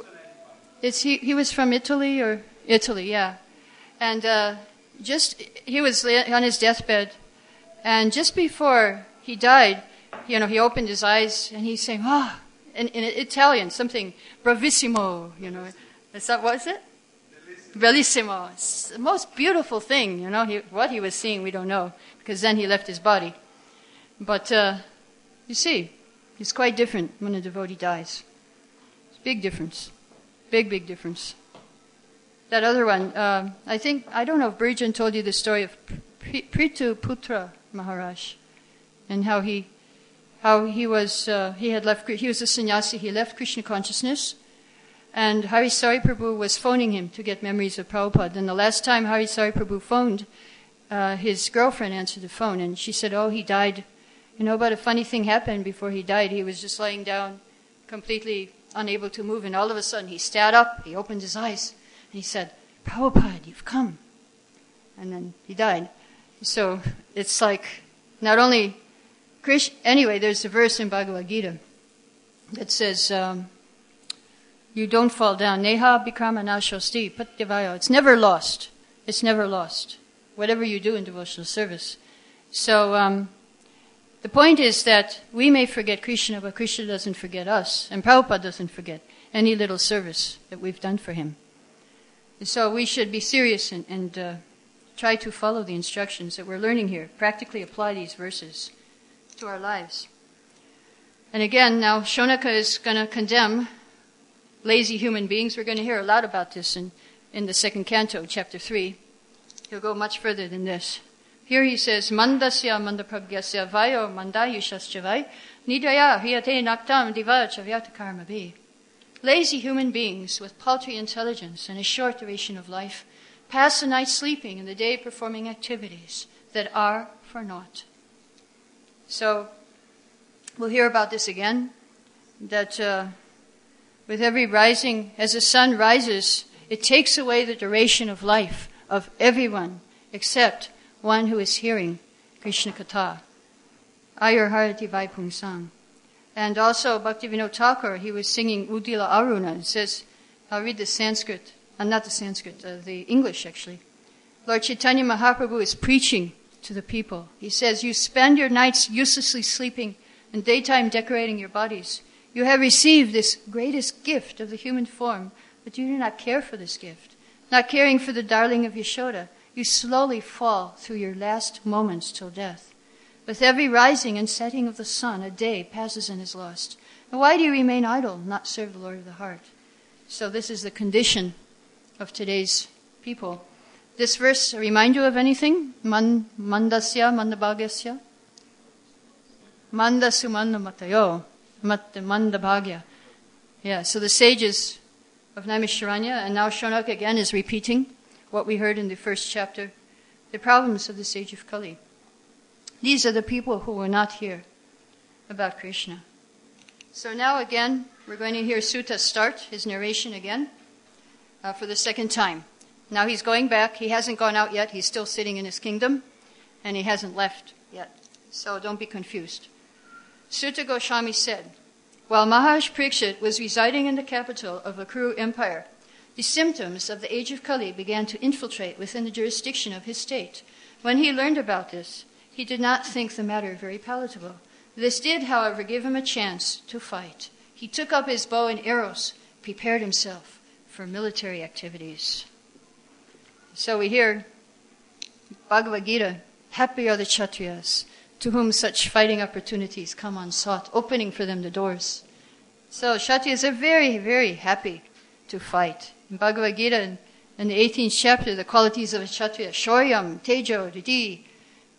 it's, he, he was from Italy or, Italy, yeah. And uh, just, he was on his deathbed, and just before he died, you know, he opened his eyes, and he's saying, ah, oh, in, in Italian, something, bravissimo, you know. Is that, what is it? Bellissimo. It's the most beautiful thing, you know. He, what he was seeing, we don't know, because then he left his body. But, uh, you see, it's quite different when a devotee dies. It's a big difference. Big, big difference. That other one, uh, I think, I don't know if Bridgen told you the story of Prithu Putra Maharaj, and how he, how he was, uh, he had left, he was a sannyasi, he left Krishna consciousness, and Harisari Prabhu was phoning him to get memories of Prabhupada. And the last time Harisari Prabhu phoned, uh, his girlfriend answered the phone, and she said, oh, he died. You know, but a funny thing happened before he died. He was just lying down, completely unable to move, and all of a sudden he sat up, he opened his eyes, and he said, Prabhupada, you've come. And then he died. So it's like, not only Krishna, anyway, there's a verse in Bhagavad Gita that says, um, you don't fall down. Neha bikrama nashosti patyavayo. It's never lost. It's never lost. Whatever you do in devotional service. So, um, the point is that we may forget Krishna, but Krishna doesn't forget us. And Prabhupada doesn't forget any little service that we've done for him. And so we should be serious and, and uh, try to follow the instructions that we're learning here. Practically apply these verses to our lives. And again, now Shonaka is going to condemn lazy human beings. We're going to hear a lot about this in, in the second canto, chapter three. He'll go much further than this. Here he says, Mandasya mandaprabhyasya vayo mandayushascha nidaya hiyate naktam diva chavyata karma bhi. Lazy human beings with paltry intelligence and a short duration of life pass the night sleeping and the day performing activities that are for naught. So, we'll hear about this again, that uh, with every rising, as the sun rises, it takes away the duration of life of everyone except one who is hearing Krishna Katha. Ayur Harati Vaipung Sang. And also Bhaktivinoda Thakur, he was singing Udila Aruna. It says, I'll read the Sanskrit, uh, not the Sanskrit, uh, the English actually. Lord Chaitanya Mahaprabhu is preaching to the people. He says, you spend your nights uselessly sleeping and daytime decorating your bodies. You have received this greatest gift of the human form, but you do not care for this gift. Not caring for the darling of Yashoda, you slowly fall through your last moments till death. With every rising and setting of the sun, a day passes and is lost. And why do you remain idle, not serve the Lord of the heart? So this is the condition of today's people. This verse remind you of anything? Man, mandasya, mandabhagyasya? Mandasu mandamatayo, mandabhagya. Yeah, so the sages of Naimisharanya, and now Shonaka again is repeating what we heard in the first chapter, the problems of the sage of Kali. These are the people who will not hear about Krishna. So now again, we're going to hear Sutta start his narration again uh, for the second time. Now he's going back. He hasn't gone out yet. He's still sitting in his kingdom, and he hasn't left yet. So don't be confused. Sutta Goswami said, while Maharaj Parikshit was residing in the capital of the Kuru Empire, the symptoms of the age of Kali began to infiltrate within the jurisdiction of his state. When he learned about this, he did not think the matter very palatable. This did, however, give him a chance to fight. He took up his bow and arrows, prepared himself for military activities. So we hear Bhagavad Gita, happy are the Kshatriyas, to whom such fighting opportunities come unsought, opening for them the doors. So Kshatriyas are very, very happy to fight. In Bhagavad Gita, in, in the eighteenth chapter, the qualities of a Kshatriya, Shoryam, Tejo, Didi,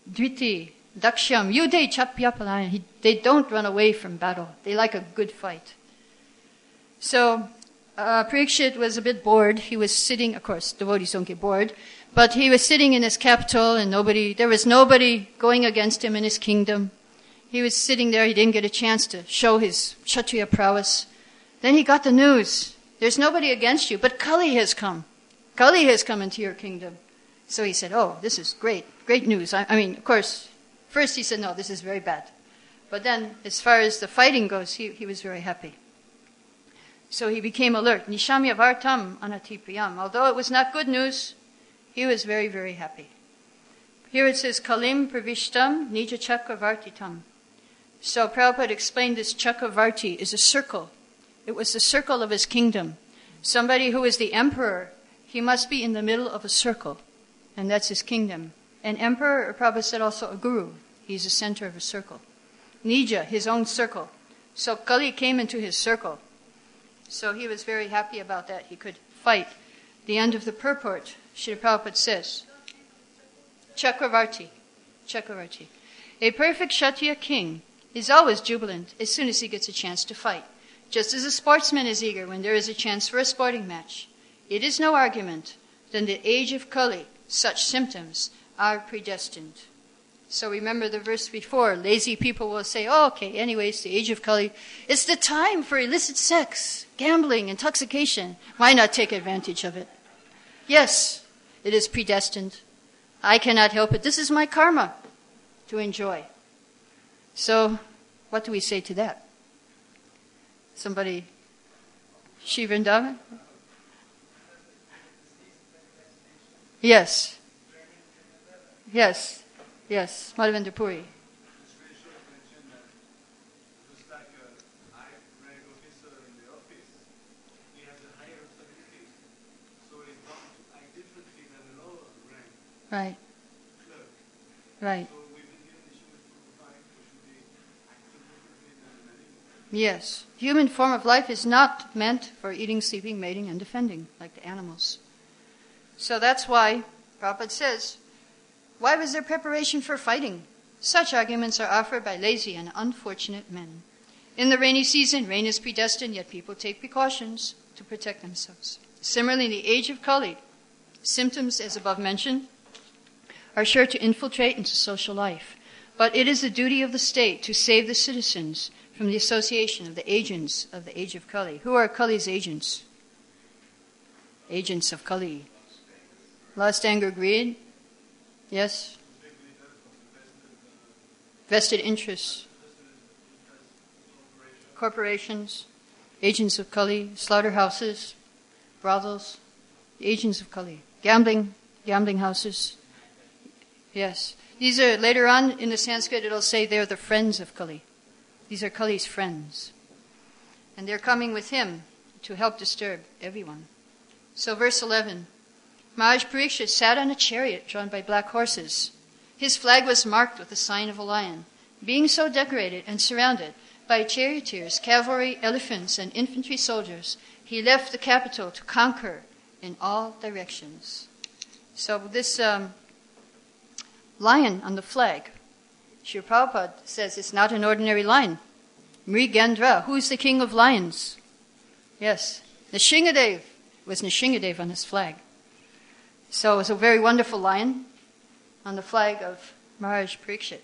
Dviti, Dakshyam, Yude Chapyapalayan. They don't run away from battle. They like a good fight. So, uh, Parikshit was a bit bored. He was sitting, of course, devotees don't get bored, but he was sitting in his capital and nobody, there was nobody going against him in his kingdom. He was sitting there. He didn't get a chance to show his Kshatriya prowess. Then he got the news. There's nobody against you, but Kali has come. Kali has come into your kingdom. So he said, oh, this is great, great news. I, I mean, of course, first he said, no, this is very bad. But then, as far as the fighting goes, he, he was very happy. So he became alert. Nishamya vartam anatipriyam. Although it was not good news, he was very, very happy. Here it says, Kalim pravishtam nija chakravartitam. So Prabhupada explained this chakravarti is a circle. It was the circle of his kingdom. Somebody who is the emperor, he must be in the middle of a circle. And that's his kingdom. An emperor, or Prabhupada said also a guru. He's the center of a circle. Nija, his own circle. So Kali came into his circle. So he was very happy about that. He could fight. The end of the purport, Srila Prabhupada says, Chakravarti. Chakravarti. A perfect Kshatriya king is always jubilant as soon as he gets a chance to fight. Just as a sportsman is eager when there is a chance for a sporting match. It is no argument that in the age of Kali, such symptoms are predestined. So remember the verse before, lazy people will say, oh, okay, anyways, the age of Kali, it's the time for illicit sex, gambling, intoxication. Why not take advantage of it? Yes, it is predestined. I cannot help it. This is my karma to enjoy. So, what do we say to that? Somebody, Shri Vrindavan? Yes. Yes. Yes. Madhavendra Puri. Right. Right. Yes. Human form of life is not meant for eating, sleeping, mating, and defending, like the animals. So that's why Prabhupada says, why was there preparation for fighting? Such arguments are offered by lazy and unfortunate men. In the rainy season, rain is predestined, yet people take precautions to protect themselves. Similarly, in the age of Kali, symptoms, as above mentioned, are sure to infiltrate into social life. But it is the duty of the state to save the citizens from the association of the agents of the age of Kali. Who are Kali's agents? Agents of Kali. Lust, anger, greed. Yes? Vested interests. Corporations. Agents of Kali. Slaughterhouses. Brothels. The agents of Kali. Gambling. Gambling houses. Yes. These are, later on in the Sanskrit, it'll say they're the friends of Kali. These are Kali's friends. And they're coming with him to help disturb everyone. So verse eleven. Maharaj Parikshit sat on a chariot drawn by black horses. His flag was marked with the sign of a lion. Being so decorated and surrounded by charioteers, cavalry, elephants, and infantry soldiers, he left the capital to conquer in all directions. So this um, lion on the flag, Srila Prabhupada says it's not an ordinary lion. Mrigendra, who's the king of lions? Yes, Nishingadev was Nishingadev on his flag. So it was a very wonderful lion on the flag of Maharaj Parikshit.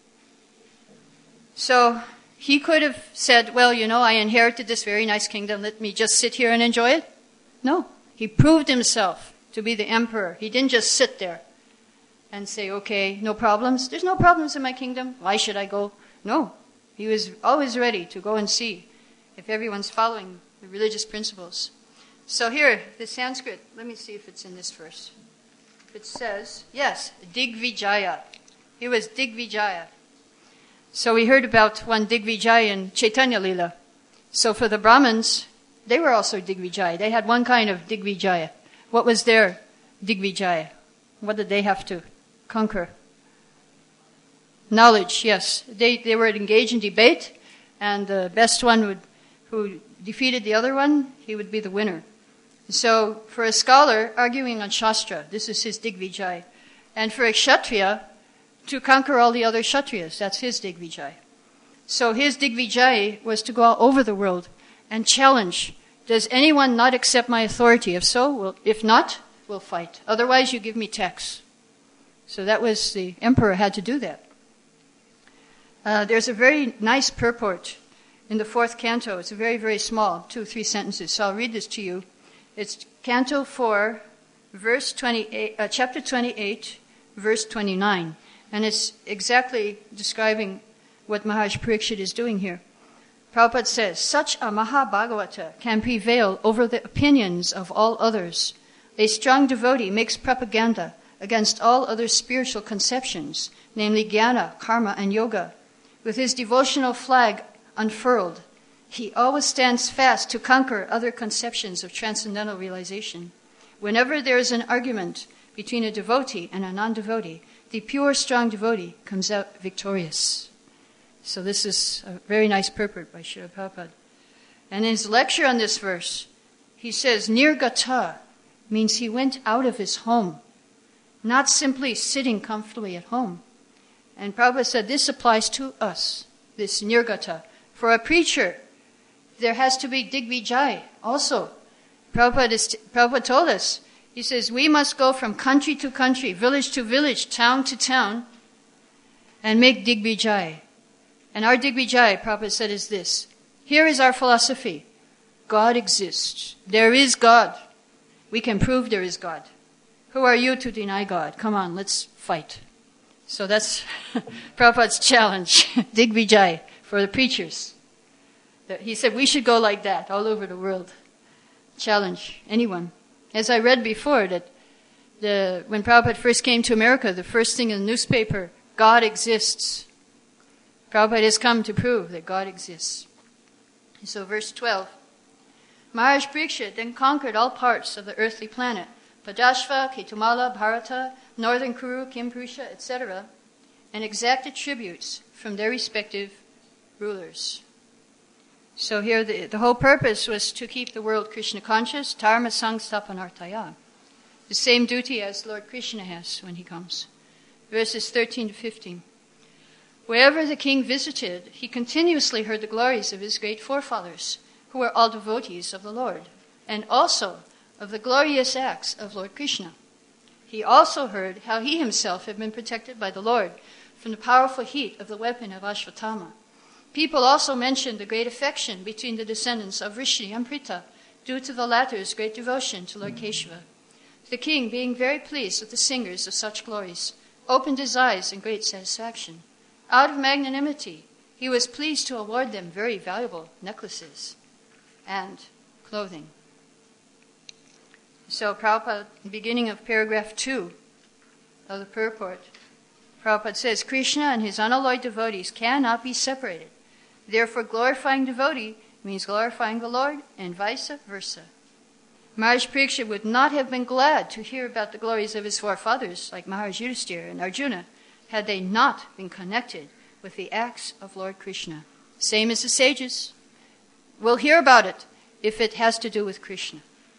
So he could have said, well, you know, I inherited this very nice kingdom. Let me just sit here and enjoy it. No, he proved himself to be the emperor. He didn't just sit there and say, okay, no problems. There's no problems in my kingdom. Why should I go? No, he was always ready to go and see if everyone's following the religious principles. So here, the Sanskrit, let me see if it's in this verse. It says, yes, Digvijaya. He was Digvijaya. So we heard about one Digvijaya in Chaitanya Lila. So for the Brahmins, they were also Digvijaya. They had one kind of Digvijaya. What was their Digvijaya? What did they have to conquer? Knowledge, yes. They they were engaged in debate, and the best one would, who defeated the other one, he would be the winner. So for a scholar arguing on Shastra, this is his Digvijaya. And for a Kshatriya, to conquer all the other Kshatriyas. That's his Digvijay. So his Digvijay was to go all over the world and challenge, does anyone not accept my authority? If so, we'll, if not, we'll fight. Otherwise, you give me tax. So that was, the emperor had to do that. Uh, there's a very nice purport in the fourth canto. It's very, very small, two or three sentences. So I'll read this to you. It's Canto four, verse twenty-eight, uh, chapter twenty-eight, verse twenty-nine. And it's exactly describing what Maharaj Parikshit is doing here. Prabhupada says, such a Mahabhagavata can prevail over the opinions of all others. A strong devotee makes propaganda against all other spiritual conceptions, namely jnana, karma, and yoga. With his devotional flag unfurled, he always stands fast to conquer other conceptions of transcendental realization. Whenever there is an argument between a devotee and a non-devotee, the pure, strong devotee comes out victorious. So this is a very nice purport by Srila Prabhupada. And in his lecture on this verse, he says, Nirgata means he went out of his home, not simply sitting comfortably at home. And Prabhupada said this applies to us, this Nirgata. For a preacher, there has to be Digvijay also. Prabhupada, is, Prabhupada told us, he says, we must go from country to country, village to village, town to town, and make Digvijay. And our Digvijay, Prabhupada said, is this. Here is our philosophy. God exists. There is God. We can prove there is God. Who are you to deny God? Come on, let's fight. So that's Prabhupada's challenge, Digvijay, for the preachers. He said we should go like that all over the world. Challenge anyone. As I read before, that the, when Prabhupada first came to America, the first thing in the newspaper, God exists. Prabhupada has come to prove that God exists. So verse twelve. Maharaj Parikshit then conquered all parts of the earthly planet, Padashva, Ketumala, Bharata, Northern Kuru, Kimpurusha, et cetera, and exacted tributes from their respective rulers. So here the, the whole purpose was to keep the world Krishna conscious, Dharma Sangstapanartaya, the same duty as Lord Krishna has when he comes. Verses thirteen to fifteen. Wherever the king visited, he continuously heard the glories of his great forefathers, who were all devotees of the Lord, and also of the glorious acts of Lord Krishna. He also heard how he himself had been protected by the Lord from the powerful heat of the weapon of Ashvatthama. People also mentioned the great affection between the descendants of Rishi and Pritha, due to the latter's great devotion to Lord Keshava. The king, being very pleased with the singers of such glories, opened his eyes in great satisfaction. Out of magnanimity, he was pleased to award them very valuable necklaces and clothing. So Prabhupada, beginning of paragraph two of the purport, Prabhupada says, Krishna and his unalloyed devotees cannot be separated. Therefore, glorifying devotee means glorifying the Lord, and vice versa. Maharaj Parikshit would not have been glad to hear about the glories of his forefathers, like Maharaj Yudhisthira and Arjuna, had they not been connected with the acts of Lord Krishna. Same as the sages. We'll hear about it if it has to do with Krishna.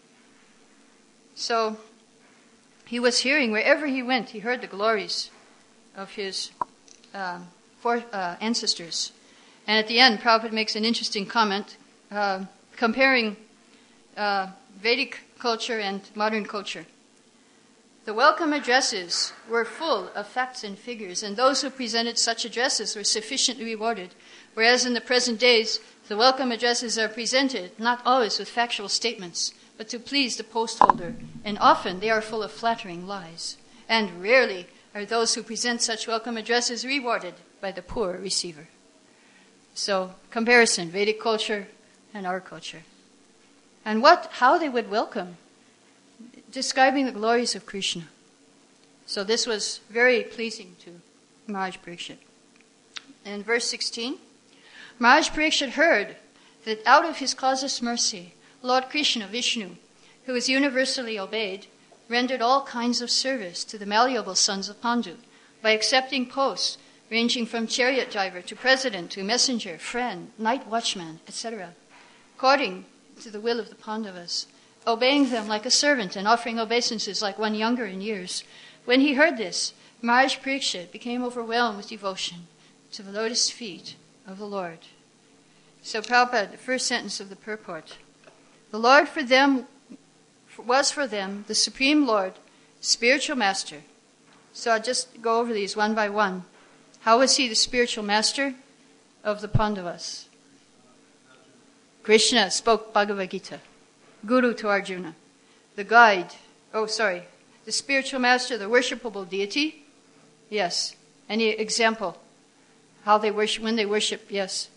So he was hearing, wherever he went, he heard the glories of his uh, four, uh, ancestors. And at the end, Prabhupada makes an interesting comment uh, comparing uh, Vedic culture and modern culture. The welcome addresses were full of facts and figures, and those who presented such addresses were sufficiently rewarded, whereas in the present days, the welcome addresses are presented not always with factual statements, but to please the post holder, and often they are full of flattering lies. And rarely are those who present such welcome addresses rewarded by the poor receiver. So, comparison, Vedic culture and our culture. And what, how they would welcome, describing the glories of Krishna. So this was very pleasing to Maharaj Parikshit. In verse sixteen, Maharaj Parikshit heard that out of his causeless mercy, Lord Krishna, Vishnu, who is universally obeyed, rendered all kinds of service to the malleable sons of Pandu by accepting posts ranging from chariot driver to president to messenger, friend, night watchman, et cetera, according to the will of the Pandavas, obeying them like a servant and offering obeisances like one younger in years. When he heard this, Maharaj Parikshit became overwhelmed with devotion to the lotus feet of the Lord. So Prabhupada, the first sentence of the purport. The Lord for them was for them the Supreme Lord, spiritual master. So I'll just go over these one by one. How was he the spiritual master of the Pandavas? Krishna spoke Bhagavad Gita. Guru to Arjuna. The guide, oh sorry, the spiritual master, the worshipable deity. Yes. Any example? How they worship, when they worship, yes.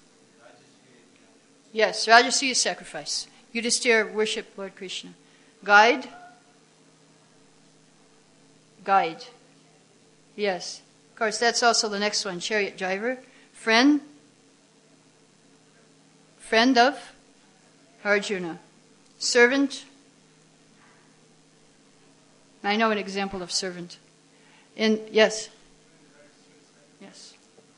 Yes, Rajasuya sacrifice. Yudhisthira worship Lord Krishna. Guide. Guide. Yes. Of course, that's also the next one. Chariot driver. Friend. Friend of Arjuna. Servant. I know an example of servant. In yes. Yes.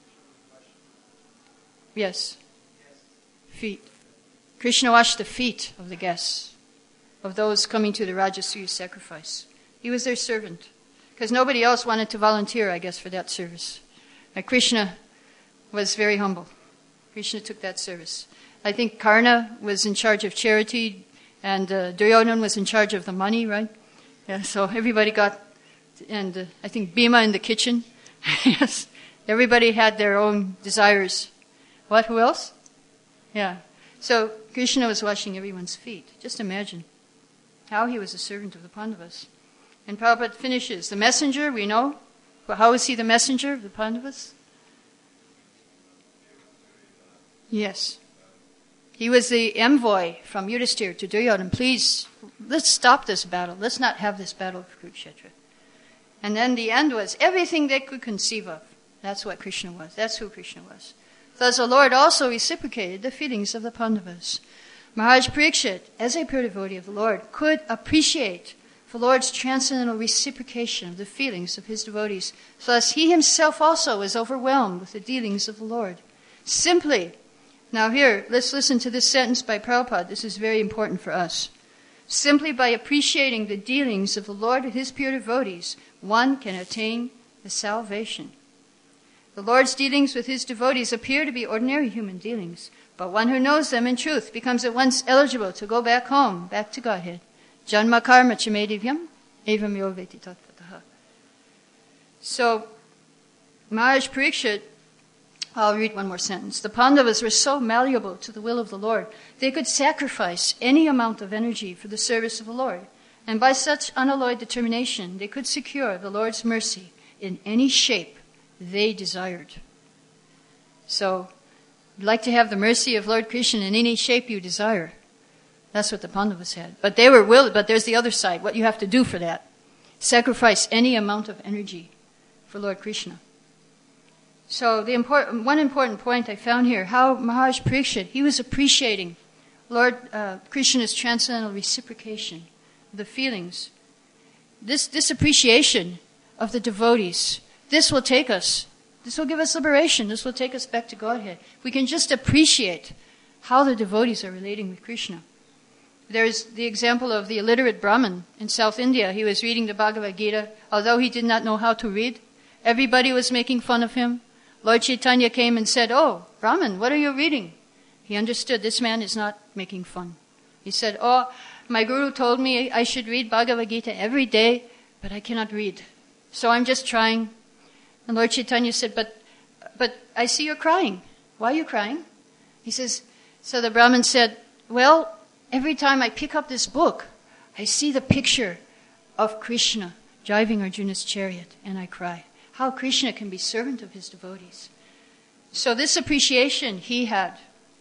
Yes. Feet. Krishna washed the feet of the guests, of those coming to the Rajasuya sacrifice. He was their servant. Because nobody else wanted to volunteer, I guess, for that service. And Krishna was very humble. Krishna took that service. I think Karna was in charge of charity, and uh, Duryodhana was in charge of the money, right? Yeah, so everybody got, and uh, I think Bhima in the kitchen. Yes, everybody had their own desires. What, who else? Yeah. So Krishna was washing everyone's feet. Just imagine how he was a servant of the Pandavas. And Prabhupada finishes. The messenger, we know. Well, how is he the messenger of the Pandavas? Yes. He was the envoy from Yudhisthira to Duryodhana. Please, let's stop this battle. Let's not have this battle of Kurukshetra. And then the end was everything they could conceive of. That's what Krishna was. That's who Krishna was. Thus the Lord also reciprocated the feelings of the Pandavas. Maharaj Parikshit, as a pure devotee of the Lord, could appreciate the Lord's transcendental reciprocation of the feelings of his devotees. Thus he himself also was overwhelmed with the dealings of the Lord. Simply, now here, let's listen to this sentence by Prabhupada. This is very important for us. Simply by appreciating the dealings of the Lord with his pure devotees, one can attain the salvation. The Lord's dealings with his devotees appear to be ordinary human dealings, but one who knows them in truth becomes at once eligible to go back home, back to Godhead. Janma karma chamedivyam evam yo veti tattvataha. So, Maharaj Parikshit, I'll read one more sentence. The Pandavas were so malleable to the will of the Lord, they could sacrifice any amount of energy for the service of the Lord. And by such unalloyed determination, they could secure the Lord's mercy in any shape they desired. So, you'd like to have the mercy of Lord Krishna in any shape you desire. That's what the Pandavas had. But they were willing, but there's the other side, what you have to do for that. Sacrifice any amount of energy for Lord Krishna. So the important, one important point I found here, how Maharaj Parikshit, he was appreciating Lord uh, Krishna's transcendental reciprocation of the feelings. This, this appreciation of the devotees, this will take us, this will give us liberation, this will take us back to Godhead. We can just appreciate how the devotees are relating with Krishna. There's the example of the illiterate Brahmin in South India. He was reading the Bhagavad Gita. Although he did not know how to read, everybody was making fun of him. Lord Chaitanya came and said, "Oh, Brahmin, what are you reading?" He understood this man is not making fun. He said, "Oh, my guru told me I should read Bhagavad Gita every day, but I cannot read. So I'm just trying." And Lord Chaitanya said, but, but I see you're crying. Why are you crying? He says, so the Brahmin said, well, every time I pick up this book, I see the picture of Krishna driving Arjuna's chariot, and I cry. How Krishna can be servant of his devotees. So this appreciation he had.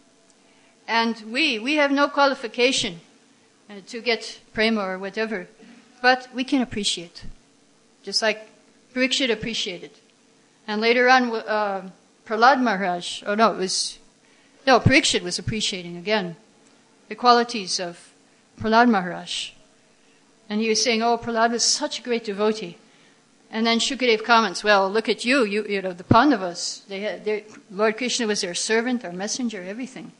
And we, we have no qualification uh, to get prema or whatever, but we can appreciate. Just like Parikshit appreciated. And later on, uh, Prahlad Maharaj, oh no, it was, no, Parikshit was appreciating again the qualities of Prahlad Maharaj. And he was saying, oh, Prahlad was such a great devotee. And then Shukadev comments, well, look at you, you, you know, the Pandavas. They had, their, Lord Krishna was their servant, their messenger, everything.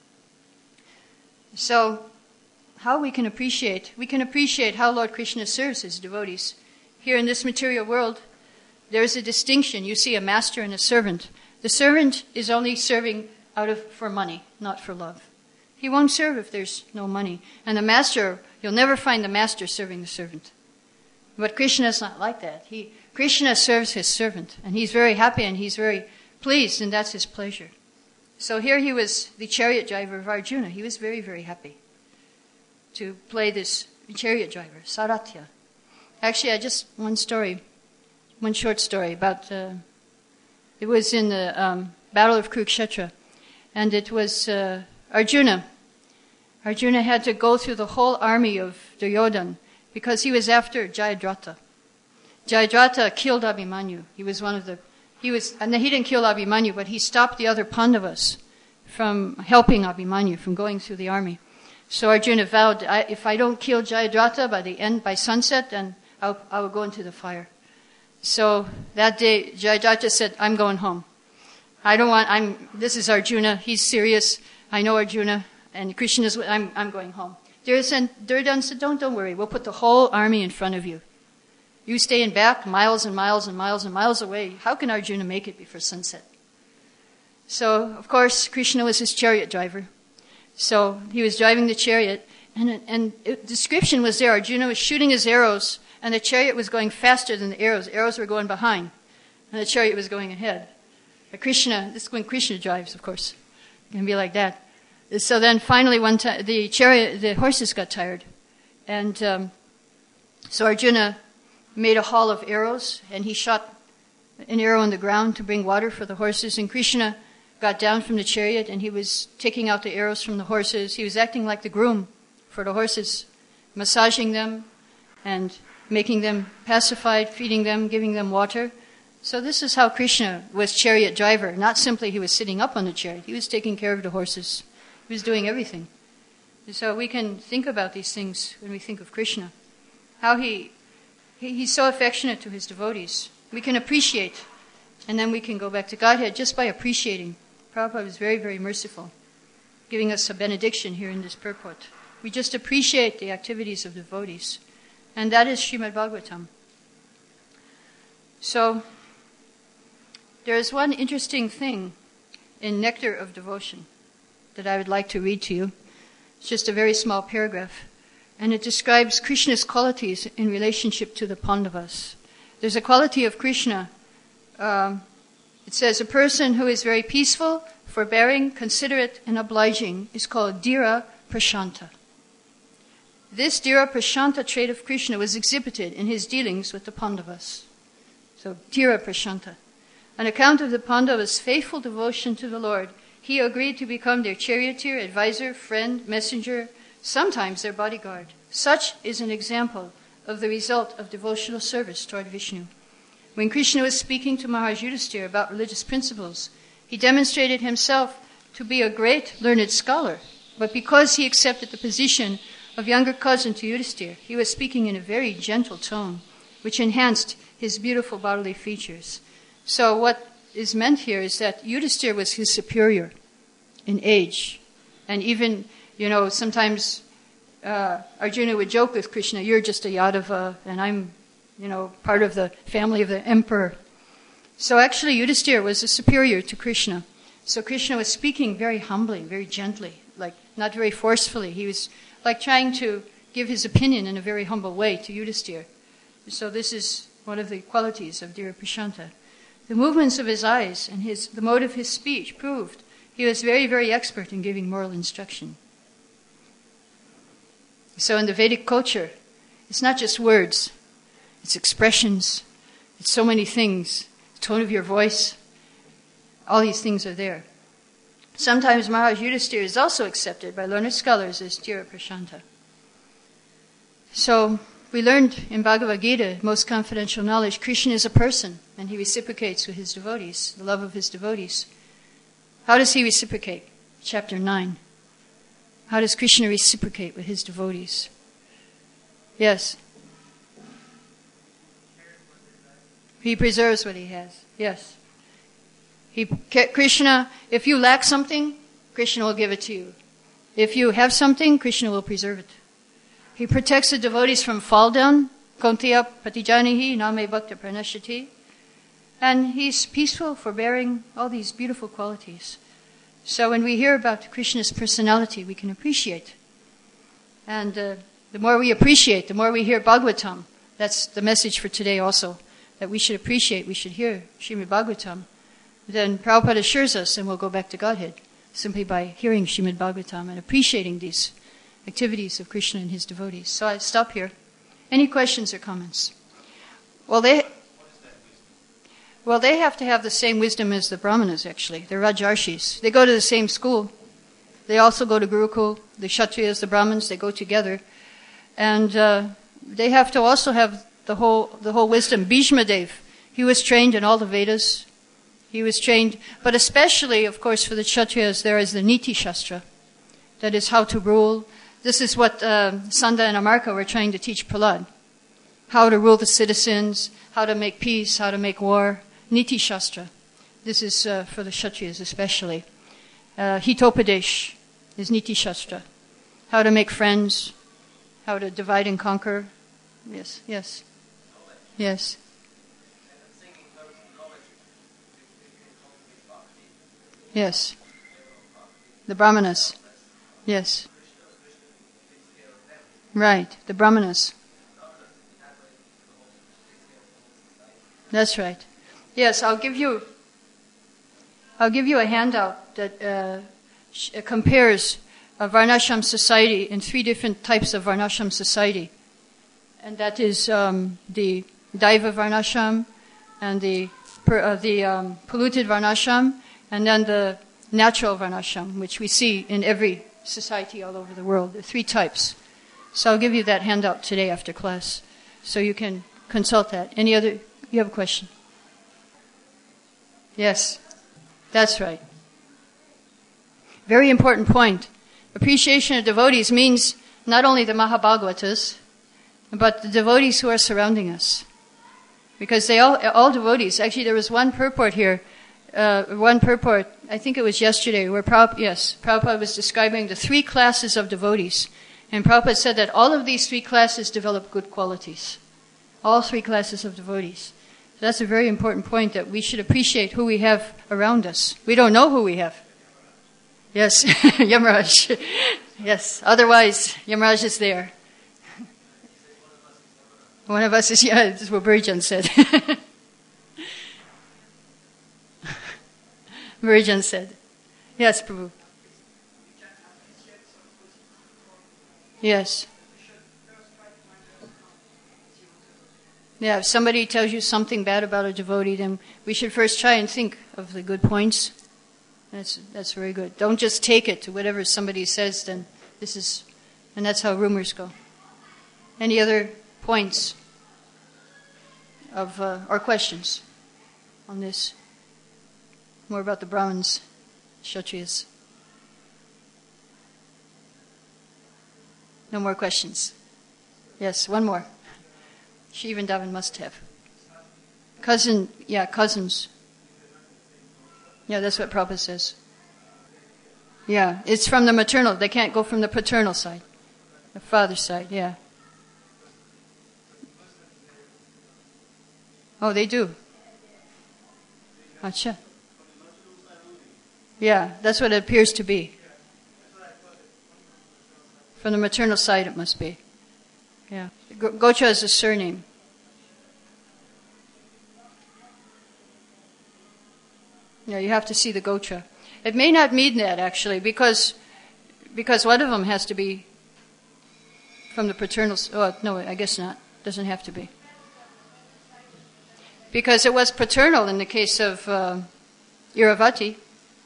So, how we can appreciate, we can appreciate how Lord Krishna serves his devotees. Here in this material world, there's a distinction. You see a master and a servant. The servant is only serving out of for money, not for love. He won't serve if there's no money. And the master, you'll never find the master serving the servant. But Krishna is not like that. He, Krishna serves his servant, and he's very happy and he's very pleased, and that's his pleasure. So here he was the chariot driver of Arjuna. He was very, very happy to play this chariot driver, Saratya. Actually, I just, one story, one short story about, uh, it was in the um, Battle of Kurukshetra, and it was uh, Arjuna. Arjuna had to go through the whole army of Duryodhana because he was after Jayadratha. Jayadratha killed Abhimanyu. He was one of the, he was, and he didn't kill Abhimanyu, but he stopped the other Pandavas from helping Abhimanyu, from going through the army. So Arjuna vowed, I, if I don't kill Jayadratha by the end, by sunset, then I'll, I will go into the fire. So that day, Jayadratha said, I'm going home. I don't want, I'm, this is Arjuna, he's serious, I know Arjuna, and Krishna is, I'm, I'm going home. Duryodhana said, don't, don't worry, we'll put the whole army in front of you. You stay in back, miles and miles and miles and miles away. How can Arjuna make it before sunset? So, of course, Krishna was his chariot driver. So he was driving the chariot, and and it, description was there. Arjuna was shooting his arrows, and the chariot was going faster than the arrows. Arrows were going behind, and the chariot was going ahead. But Krishna, this is when Krishna drives, of course. It can be like that. So then finally one time, the chariot, the horses got tired. And um, so Arjuna made a haul of arrows, and he shot an arrow on the ground to bring water for the horses. And Krishna got down from the chariot, and he was taking out the arrows from the horses. He was acting like the groom for the horses, massaging them and making them pacified, feeding them, giving them water. So this is how Krishna was chariot driver. Not simply he was sitting up on the chariot. He was taking care of the horses. He was doing everything. So we can think about these things when we think of Krishna. How he, he he's so affectionate to his devotees. We can appreciate, and then we can go back to Godhead just by appreciating. Prabhupada was very, very merciful, giving us a benediction here in this purport. We just appreciate the activities of devotees. And that is Srimad Bhagavatam. So, there is one interesting thing in Nectar of Devotion that I would like to read to you. It's just a very small paragraph. And it describes Krishna's qualities in relationship to the Pandavas. There's a quality of Krishna. Um, it says, a person who is very peaceful, forbearing, considerate, and obliging is called Dhira Prashanta. This Dhira Prashanta trait of Krishna was exhibited in his dealings with the Pandavas. So, Dhira Prashanta. On account of the Pandavas' faithful devotion to the Lord, he agreed to become their charioteer, advisor, friend, messenger, sometimes their bodyguard. Such is an example of the result of devotional service toward Vishnu. When Krishna was speaking to Maharaj Yudhisthira about religious principles, he demonstrated himself to be a great learned scholar, but because he accepted the position of younger cousin to Yudhisthira, he was speaking in a very gentle tone, which enhanced his beautiful bodily features. So what is meant here is that Yudhisthira was his superior in age. And even, you know, sometimes uh, Arjuna would joke with Krishna, you're just a Yadava, and I'm, you know, part of the family of the emperor. So actually Yudhisthira was a superior to Krishna. So Krishna was speaking very humbly, very gently, like not very forcefully. He was like trying to give his opinion in a very humble way to Yudhisthira. So this is one of the qualities of Dhira Prashanta. The movements of his eyes and his, the mode of his speech proved he was very, very expert in giving moral instruction. So in the Vedic culture, it's not just words, it's expressions, it's so many things, the tone of your voice, all these things are there. Sometimes Maharaj Yudhisthira is also accepted by learned scholars as Dhira Prashanta. So we learned in Bhagavad Gita, most confidential knowledge, Krishna is a person, and he reciprocates with his devotees, the love of his devotees. How does he reciprocate? Chapter nine. How does Krishna reciprocate with his devotees? Yes. He preserves what he has. Yes. He, Krishna, if you lack something, Krishna will give it to you. If you have something, Krishna will preserve it. He protects the devotees from fall down. Kontiya patijanihi name bhakta pranashati. And he's peaceful, forbearing, all these beautiful qualities. So when we hear about Krishna's personality, we can appreciate. And uh, the more we appreciate, the more we hear Bhagavatam. That's the message for today also, that we should appreciate, we should hear Srimad Bhagavatam. Then Prabhupada assures us, and we'll go back to Godhead, simply by hearing Srimad Bhagavatam and appreciating these activities of Krishna and his devotees. So I stop here. Any questions or comments? Well, they... Well, they have to have the same wisdom as the Brahmanas, actually. They're Rajarshis. They go to the same school. They also go to Gurukul. The Kshatriyas, the Brahmins, they go together. And uh, they have to also have the whole the whole wisdom. Bhishmadev, he was trained in all the Vedas. He was trained, but especially, of course, for the Kshatriyas, there is the Niti Shastra. That is how to rule. This is what uh, Sanda and Amarka were trying to teach Prahlad. How to rule the citizens, how to make peace, how to make war. Niti Shastra. This is uh, for the Kshatriyas especially. Uh, Hitopadesh is Niti Shastra. How to make friends, how to divide and conquer. Yes, yes, yes. Yes. The Brahmanas. Yes. Right, the Brahmanas. That's right. Yes, I'll give you I'll give you a handout that uh, sh- compares a Varnashram society in three different types of Varnashram society. And that is um, the Daiva Varnashram and the per, uh, the um, polluted Varnashram, and then the natural Varnashram, which we see in every society all over the world. There are three types. So I'll give you that handout today after class, so you can consult that. Any other? You have a question? Yes, that's right. Very important point. Appreciation of devotees means not only the Mahabhagavatas, but the devotees who are surrounding us. Because they all, all devotees, actually there was one purport here, uh, one purport, I think it was yesterday, where Prabhupada, yes, Prabhupada was describing the three classes of devotees. And Prabhupada said that all of these three classes develop good qualities. All three classes of devotees. So that's a very important point, that we should appreciate who we have around us. We don't know who we have. Yes, Yamaraj. Yes, otherwise Yamaraj is there. One of us is, yeah, this is what Burijan said. Burijan said. Yes, Prabhu. Yes. Yeah, if somebody tells you something bad about a devotee, then we should first try and think of the good points. That's that's very good. Don't just take it to whatever somebody says, then this is, and that's how rumors go. Any other points of uh, or questions on this? More about the Brahmins, Kshatriyas. No more questions. Yes, one more. Shiv and Davan must have. Cousin, yeah, cousins. Yeah, that's what Prabhupada says. Yeah, it's from the maternal. They can't go from the paternal side. The father's side, yeah. Oh, they do. Acha. Yeah, that's what it appears to be. From the maternal side it must be. Yeah. Gotra is a surname. Yeah, you have to see the Gotra. It may not mean that, actually, because because one of them has to be from the paternal... Oh, no, I guess not. Doesn't have to be. Because it was paternal in the case of uh, Iravati.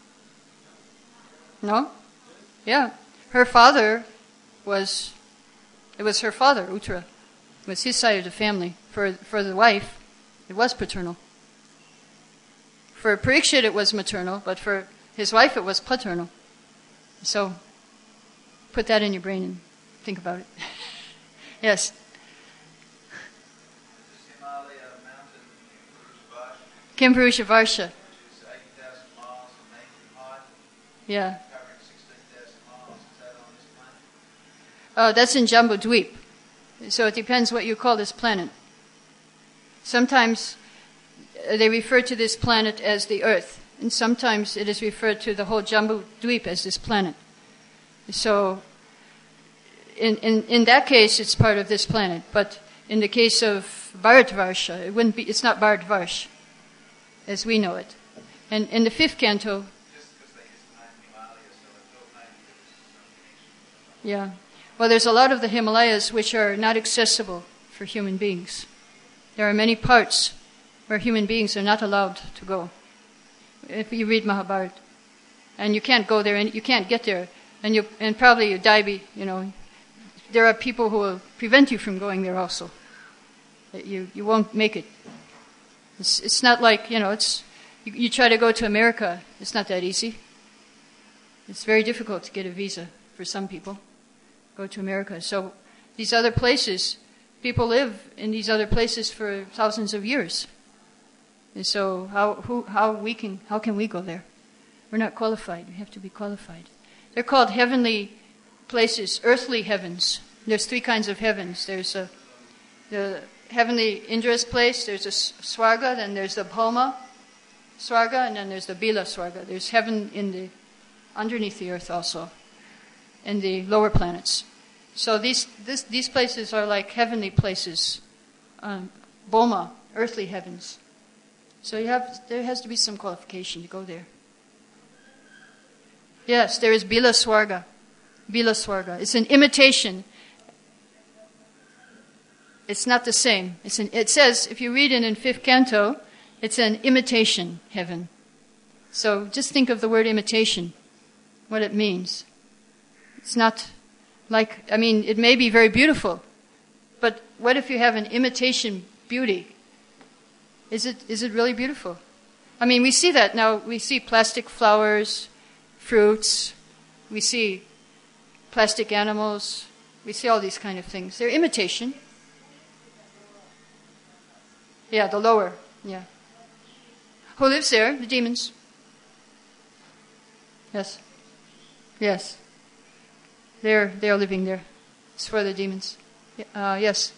No? Yeah. Her father was... It was her father, Uttara. It was his side of the family. For for the wife, it was paternal. For Parikshit, it was maternal, but for his wife, it was paternal. So, put that in your brain and think about it. Yes? Kimpurusha Varsha. Yeah. Oh, that's in Jambudweep. So it depends what you call this planet. Sometimes they refer to this planet as the Earth, and sometimes it is referred to the whole Jambu Dweep as this planet. So, in, in, in that case, it's part of this planet, but in the case of Bharatvarsha, it wouldn't be, it's not Bharatvarsh, as we know it. And in the fifth canto, yeah. Well, there's a lot of the Himalayas which are not accessible for human beings. There are many parts where human beings are not allowed to go. If you read Mahabharata, and you can't go there, and you can't get there, and you and probably you die. Be you know, there are people who will prevent you from going there also. You you won't make it. It's it's not like you know. It's you, you try to go to America. It's not that easy. It's very difficult to get a visa for some people. Go to America. So these other places, people live in these other places for thousands of years. And so how who how we can how can we go there? We're not qualified. We have to be qualified. They're called heavenly places, earthly heavens. There's three kinds of heavens. There's a, the heavenly Indra's place, there's a Swarga, then there's the Bhoma Swarga, and then there's the Bila Swarga. There's heaven in the underneath the earth also, in the lower planets. So these this, these places are like heavenly places, um, Bhoma, earthly heavens. So you have there has to be some qualification to go there. Yes, there is Bila Swarga. Bila Swarga. It's an imitation. It's not the same. It's an, it says, if you read it in fifth canto, it's an imitation heaven. So just think of the word imitation, what it means. It's not like, I mean, it may be very beautiful, but what if you have an imitation beauty? Is it is it really beautiful? I mean, we see that now. We see plastic flowers, fruits. We see plastic animals. We see all these kind of things. They're imitation. Yeah, the lower. Yeah. Who lives there? The demons. Yes. Yes. They're they're living there. It's for the demons. Uh, yes.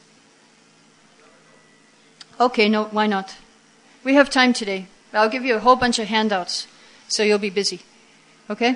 Okay, no, why not? We have time today. I'll give you a whole bunch of handouts, so you'll be busy. Okay?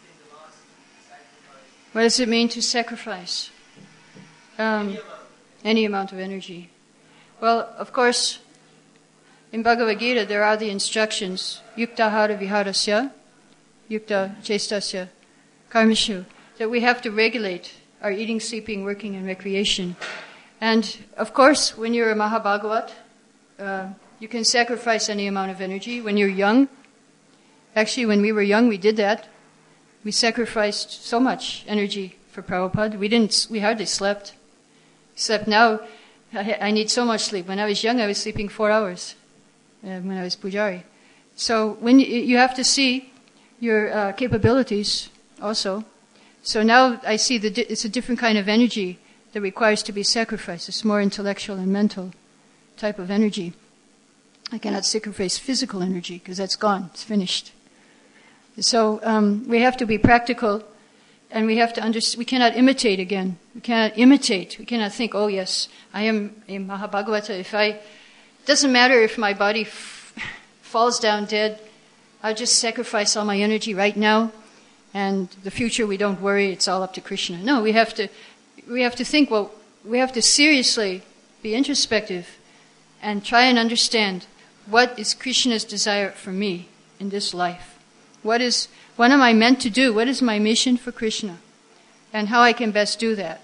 What does it mean to sacrifice? Um, any amount of energy. Well, of course, in Bhagavad Gita there are the instructions, yuktahara viharasya, yukta chestasya, karmashu, that we have to regulate our eating, sleeping, working, and recreation. And, of course, when you're a Mahabhagavat, uh, you can sacrifice any amount of energy. When you're young, actually, when we were young, we did that. We sacrificed so much energy for Prabhupada. We didn't, we hardly slept. Except now, I, I need so much sleep. When I was young, I was sleeping four hours uh, when I was Pujari. So when you, you have to see your uh, capabilities also. So now I see that it's a different kind of energy that requires to be sacrificed. It's more intellectual and mental type of energy. I cannot sacrifice physical energy because that's gone. It's finished. So um, we have to be practical, and we have to understand. We cannot imitate again. We cannot imitate. We cannot think, oh yes, I am a Mahabhagavata. If I, it doesn't matter if my body f- falls down dead, I'll just sacrifice all my energy right now, and the future we don't worry. It's all up to Krishna. No, we have to. We have to think. Well, we have to seriously be introspective and try and understand what is Krishna's desire for me in this life. What is, what am I meant to do? What is my mission for Krishna? And how I can best do that.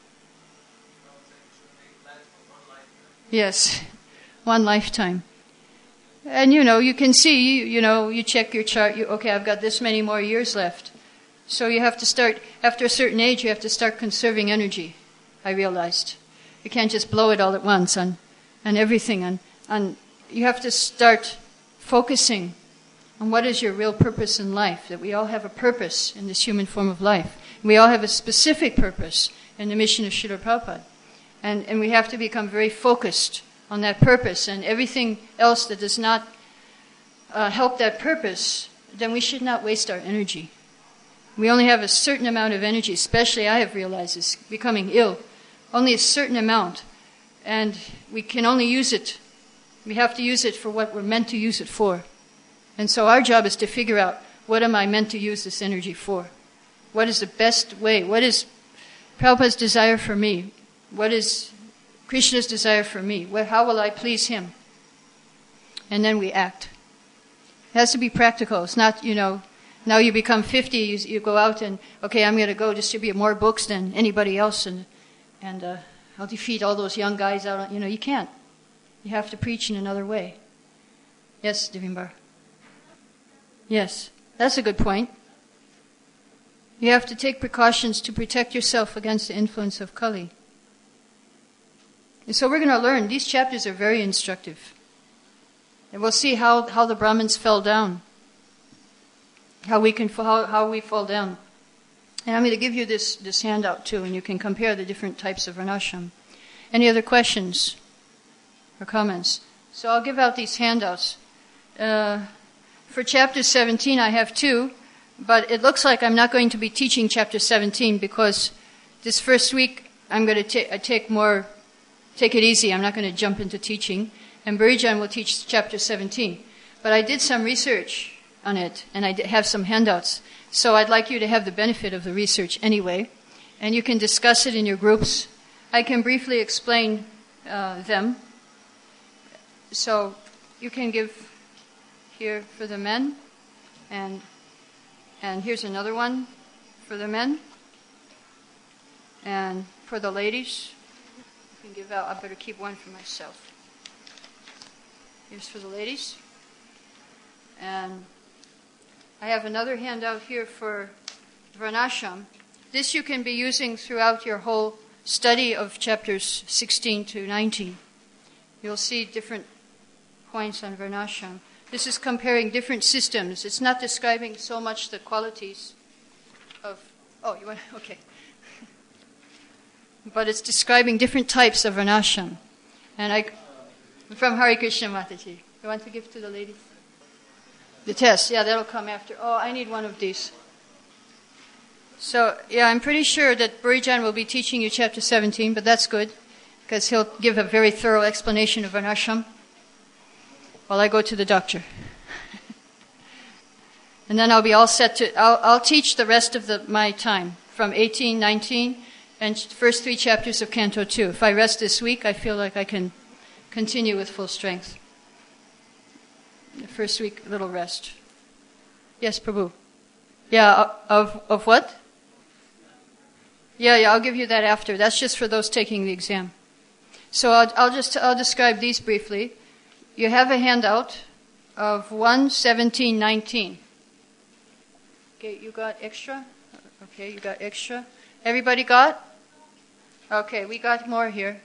Yes, one lifetime. And you know, you can see, you, you know, you check your chart, you, okay, I've got this many more years left. So you have to start, after a certain age, you have to start conserving energy, I realized. You can't just blow it all at once on, on everything. On, on, you have to start focusing on what is your real purpose in life, that we all have a purpose in this human form of life. We all have a specific purpose in the mission of Srila Prabhupada. And, and we have to become very focused on that purpose, and everything else that does not uh, help that purpose, then we should not waste our energy. We only have a certain amount of energy, especially I have realized this, becoming ill, only a certain amount, and we can only use it We have to use it for what we're meant to use it for. And so our job is to figure out, what am I meant to use this energy for? What is the best way? What is Prabhupada's desire for me? What is Krishna's desire for me? How will I please him? And then we act. It has to be practical. It's not, you know, now you become fifty, you, you go out and, okay, I'm going to go distribute more books than anybody else, and and uh, I'll defeat all those young guys out. You know, you can't. You have to preach in another way. Yes, Divimbar? Yes, that's a good point. You have to take precautions to protect yourself against the influence of Kali. And so we're going to learn. These chapters are very instructive. And we'll see how, how the Brahmins fell down. How we can how, how we fall down. And I'm going to give you this, this handout too, and you can compare the different types of varnashram. Any other questions or comments? So I'll give out these handouts. Uh, for chapter seventeen, I have two, but it looks like I'm not going to be teaching chapter seventeen because this first week I'm going to ta- take more, take it easy. I'm not going to jump into teaching. And Burijan will teach chapter seventeen. But I did some research on it, and I have some handouts. So I'd like you to have the benefit of the research anyway. And you can discuss it in your groups. I can briefly explain uh, them. So you can give here for the men. And, and here's another one for the men. And for the ladies, you can give out. I better keep one for myself. Here's for the ladies. And I have another handout here for Varnashram. This you can be using throughout your whole study of chapters sixteen to nineteen. You'll see different points on Varnashram. This is comparing different systems. It's not describing so much the qualities of... Oh, you want... Okay. But it's describing different types of Varnashram. And I... From Hare Krishna Mataji. You want to give to the ladies? The test, yeah, that'll come after. Oh, I need one of these. So, yeah, I'm pretty sure that Burijan will be teaching you chapter seventeen, but that's good, because he'll give a very thorough explanation of Varnashram while I go to the doctor. And then I'll be all set to, I'll, I'll teach the rest of the, my time, from eighteen, nineteen, and first three chapters of Canto two. If I rest this week, I feel like I can continue with full strength. The first week, a little rest. Yes, Prabhu. Yeah, of of what? Yeah, yeah, I'll give you that after. That's just for those taking the exam. So I'll, I'll just I'll describe these briefly. You have a handout of one seventeen nineteen. Okay, you got extra? Okay, you got extra. Everybody got? Okay, we got more here.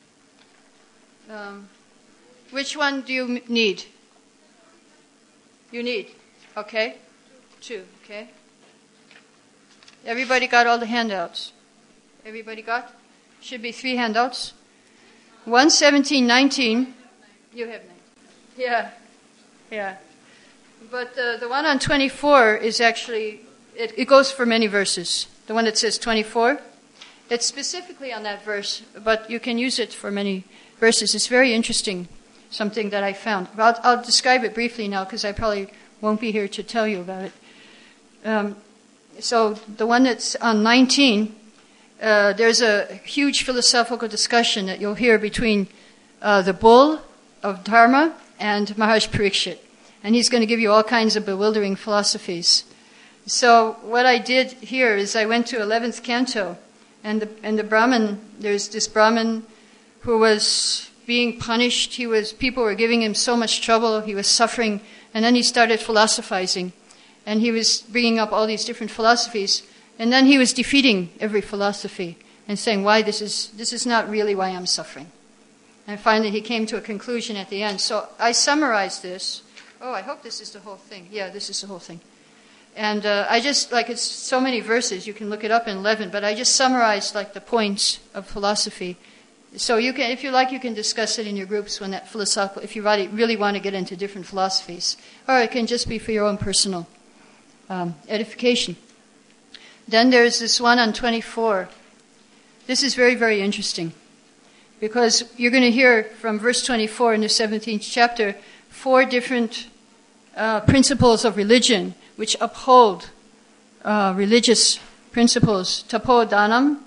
Um, which one do you need? You need, okay? Two, okay? Everybody got all the handouts? Everybody got? Should be three handouts. one seventeen nineteen. You have nine. Yeah, yeah. But uh, the one on twenty-four is actually, it, it goes for many verses. The one that says twenty-four, it's specifically on that verse, but you can use it for many verses. It's very interesting, something that I found. I'll, I'll describe it briefly now because I probably won't be here to tell you about it. Um, so the one that's on nineteen, uh, there's a huge philosophical discussion that you'll hear between uh, the bull of Dharma and Maharaj Parikshit. And he's going to give you all kinds of bewildering philosophies. So what I did here is I went to eleventh canto, and the, and the Brahmin, there's this Brahmin who was being punished. He was, people were giving him so much trouble. He was suffering. And then he started philosophizing. And he was bringing up all these different philosophies. And then he was defeating every philosophy and saying, why this is, this is not really why I'm suffering. And finally he came to a conclusion at the end. So I summarized this. Oh, I hope this is the whole thing. Yeah, this is the whole thing. And uh, I just, like, it's so many verses. You can look it up in eleven. But I just summarized, like, the points of philosophy. So you can, if you like, you can discuss it in your groups when that philosophical, if you really, really want to get into different philosophies. Or it can just be for your own personal um, edification. Then there's this one on twenty-four. This is very, very interesting. because you're going to hear from verse twenty-four in the seventeenth chapter, four different uh, principles of religion which uphold uh, religious principles. Tapo danam,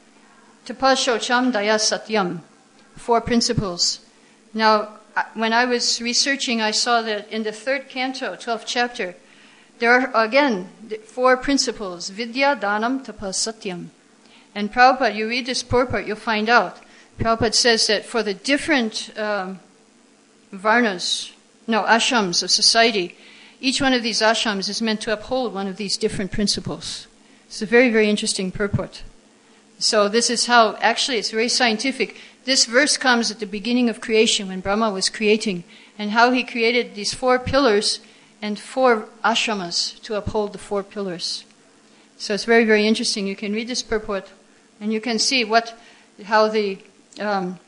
tapashocham daya satyam. Four principles. Now, when I was researching, I saw that in the third canto, twelfth chapter, there are, again, four principles. Vidya, Dhanam, Tapas, Satyam. And Prabhupada, you read this purport, you'll find out. Prabhupada says that for the different um, varnas, no, ashrams of society, each one of these ashrams is meant to uphold one of these different principles. It's a very, very interesting purport. So this is how, actually, it's very scientific. This verse comes at the beginning of creation, when Brahma was creating, and how he created these four pillars and four ashramas to uphold the four pillars. So it's very, very interesting. You can read this purport, and you can see what, how the um,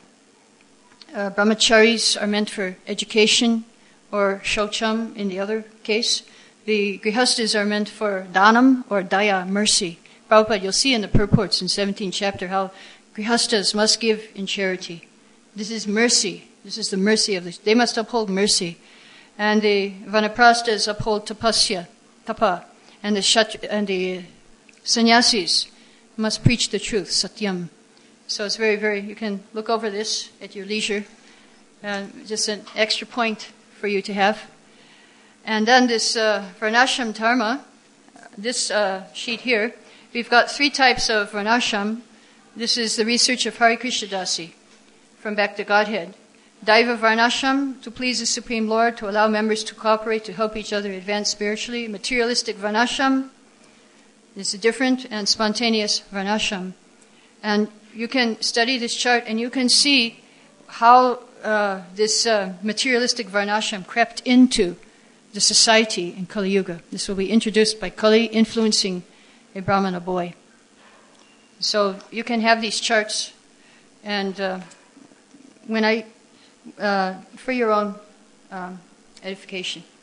uh, brahmacharis are meant for education, or shocham in the other case. The grihastas are meant for dhanam, or daya, mercy. Prabhupada, you'll see in the purports in seventeenth chapter how grihastas must give in charity. This is mercy. This is the mercy of this. They must uphold mercy. And the vanaprasthas uphold tapasya, tapa. And the shat- and the sannyasis must preach the truth, satyam. So it's very, very, you can look over this at your leisure. And just an extra point for you to have. And then this uh, varnashram dharma, this uh, sheet here, we've got three types of varnashram. This is the research of Hari Krishna Dasi from Back to Godhead. Daiva Varnashram, to please the Supreme Lord, to allow members to cooperate, to help each other advance spiritually. Materialistic Varnashram is different, and spontaneous Varnashram. And you can study this chart and you can see how uh, this uh, materialistic Varnashram crept into the society in Kali Yuga. This will be introduced by Kali, influencing a Brahmana boy. So you can have these charts, and uh, when I, uh, for your own um, edification.